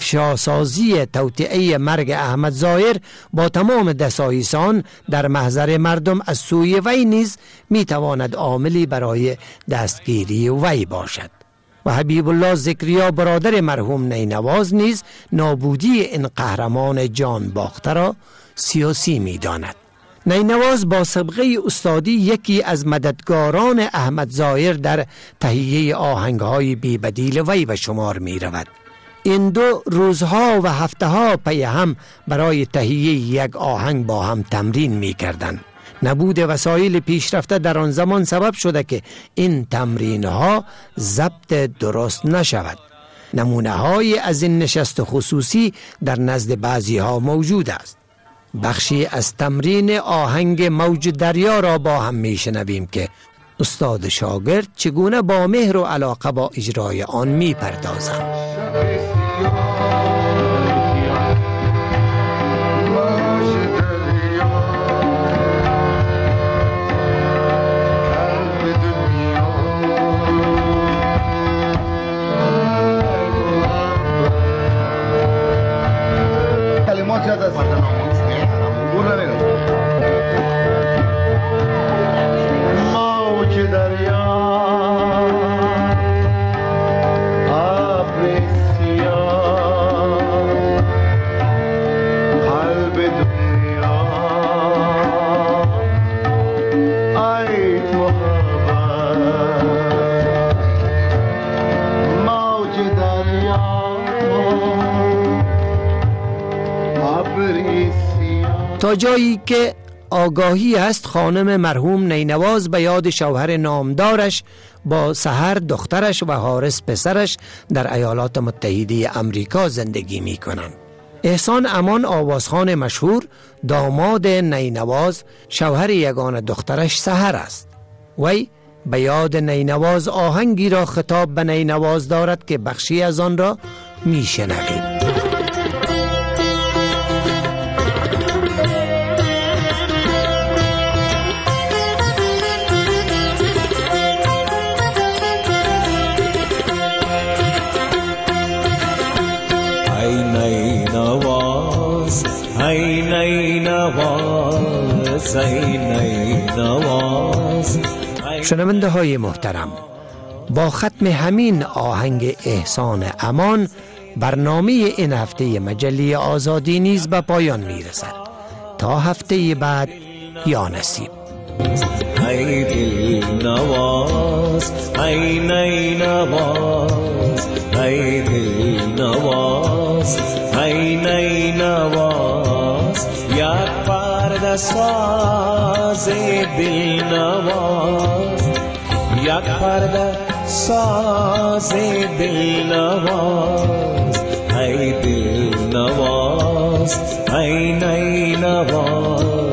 S8: افشاسازی توطئه مرگ احمد ظاهر با تمام دسایسان در محضر مردم از سوی وی نیز می تواند عاملی برای دستگیری وی باشد. و حبیب الله ذکریا برادر مرحوم نینواز نیز نابودی این قهرمان جان باخته را سیاسی می داند. نینواز با سابقه استادی یکی از مددگاران احمد ظاهر در تهیه آهنگ‌های بی‌بدیل وی به شمار می رود. این دو روزها و هفته‌ها پی هم برای تهیه یک آهنگ با هم تمرین می کردند. نبود وسایل پیشرفته در آن زمان سبب شده که این تمرین‌ها ضبط درست نشود. نمونه‌های از این نشست خصوصی در نزد بعضی‌ها موجود است. بخشی از تمرین آهنگ موج دریا را با هم میشنویم که استاد شاگرد چگونه با مهر و علاقه با اجرای آن میپردازند. تا جایی که آگاهی است خانم مرحوم نینواز به یاد شوهر نامدارش با سحر دخترش و حارس پسرش در ایالات متحده امریکا زندگی می کنند. احسان امان آوازخوان مشهور داماد نینواز شوهر یگان دخترش سحر است. وی به یاد نینواز آهنگی را خطاب به نینواز دارد که بخشی از آن را می شنویم. شنونده های محترم، با ختم همین آهنگ احسان امان برنامه این هفته مجله آزادی نیز به پایان می رسد. تا هفته بعد یا نصیب.
S14: ای دل نواز، ای نی نواز، ای دل نواز، ای نی نواز، یک پرده ساز دل نواز، یک پرده ساز دل نواز، ای دل نواز، ای نی نواز.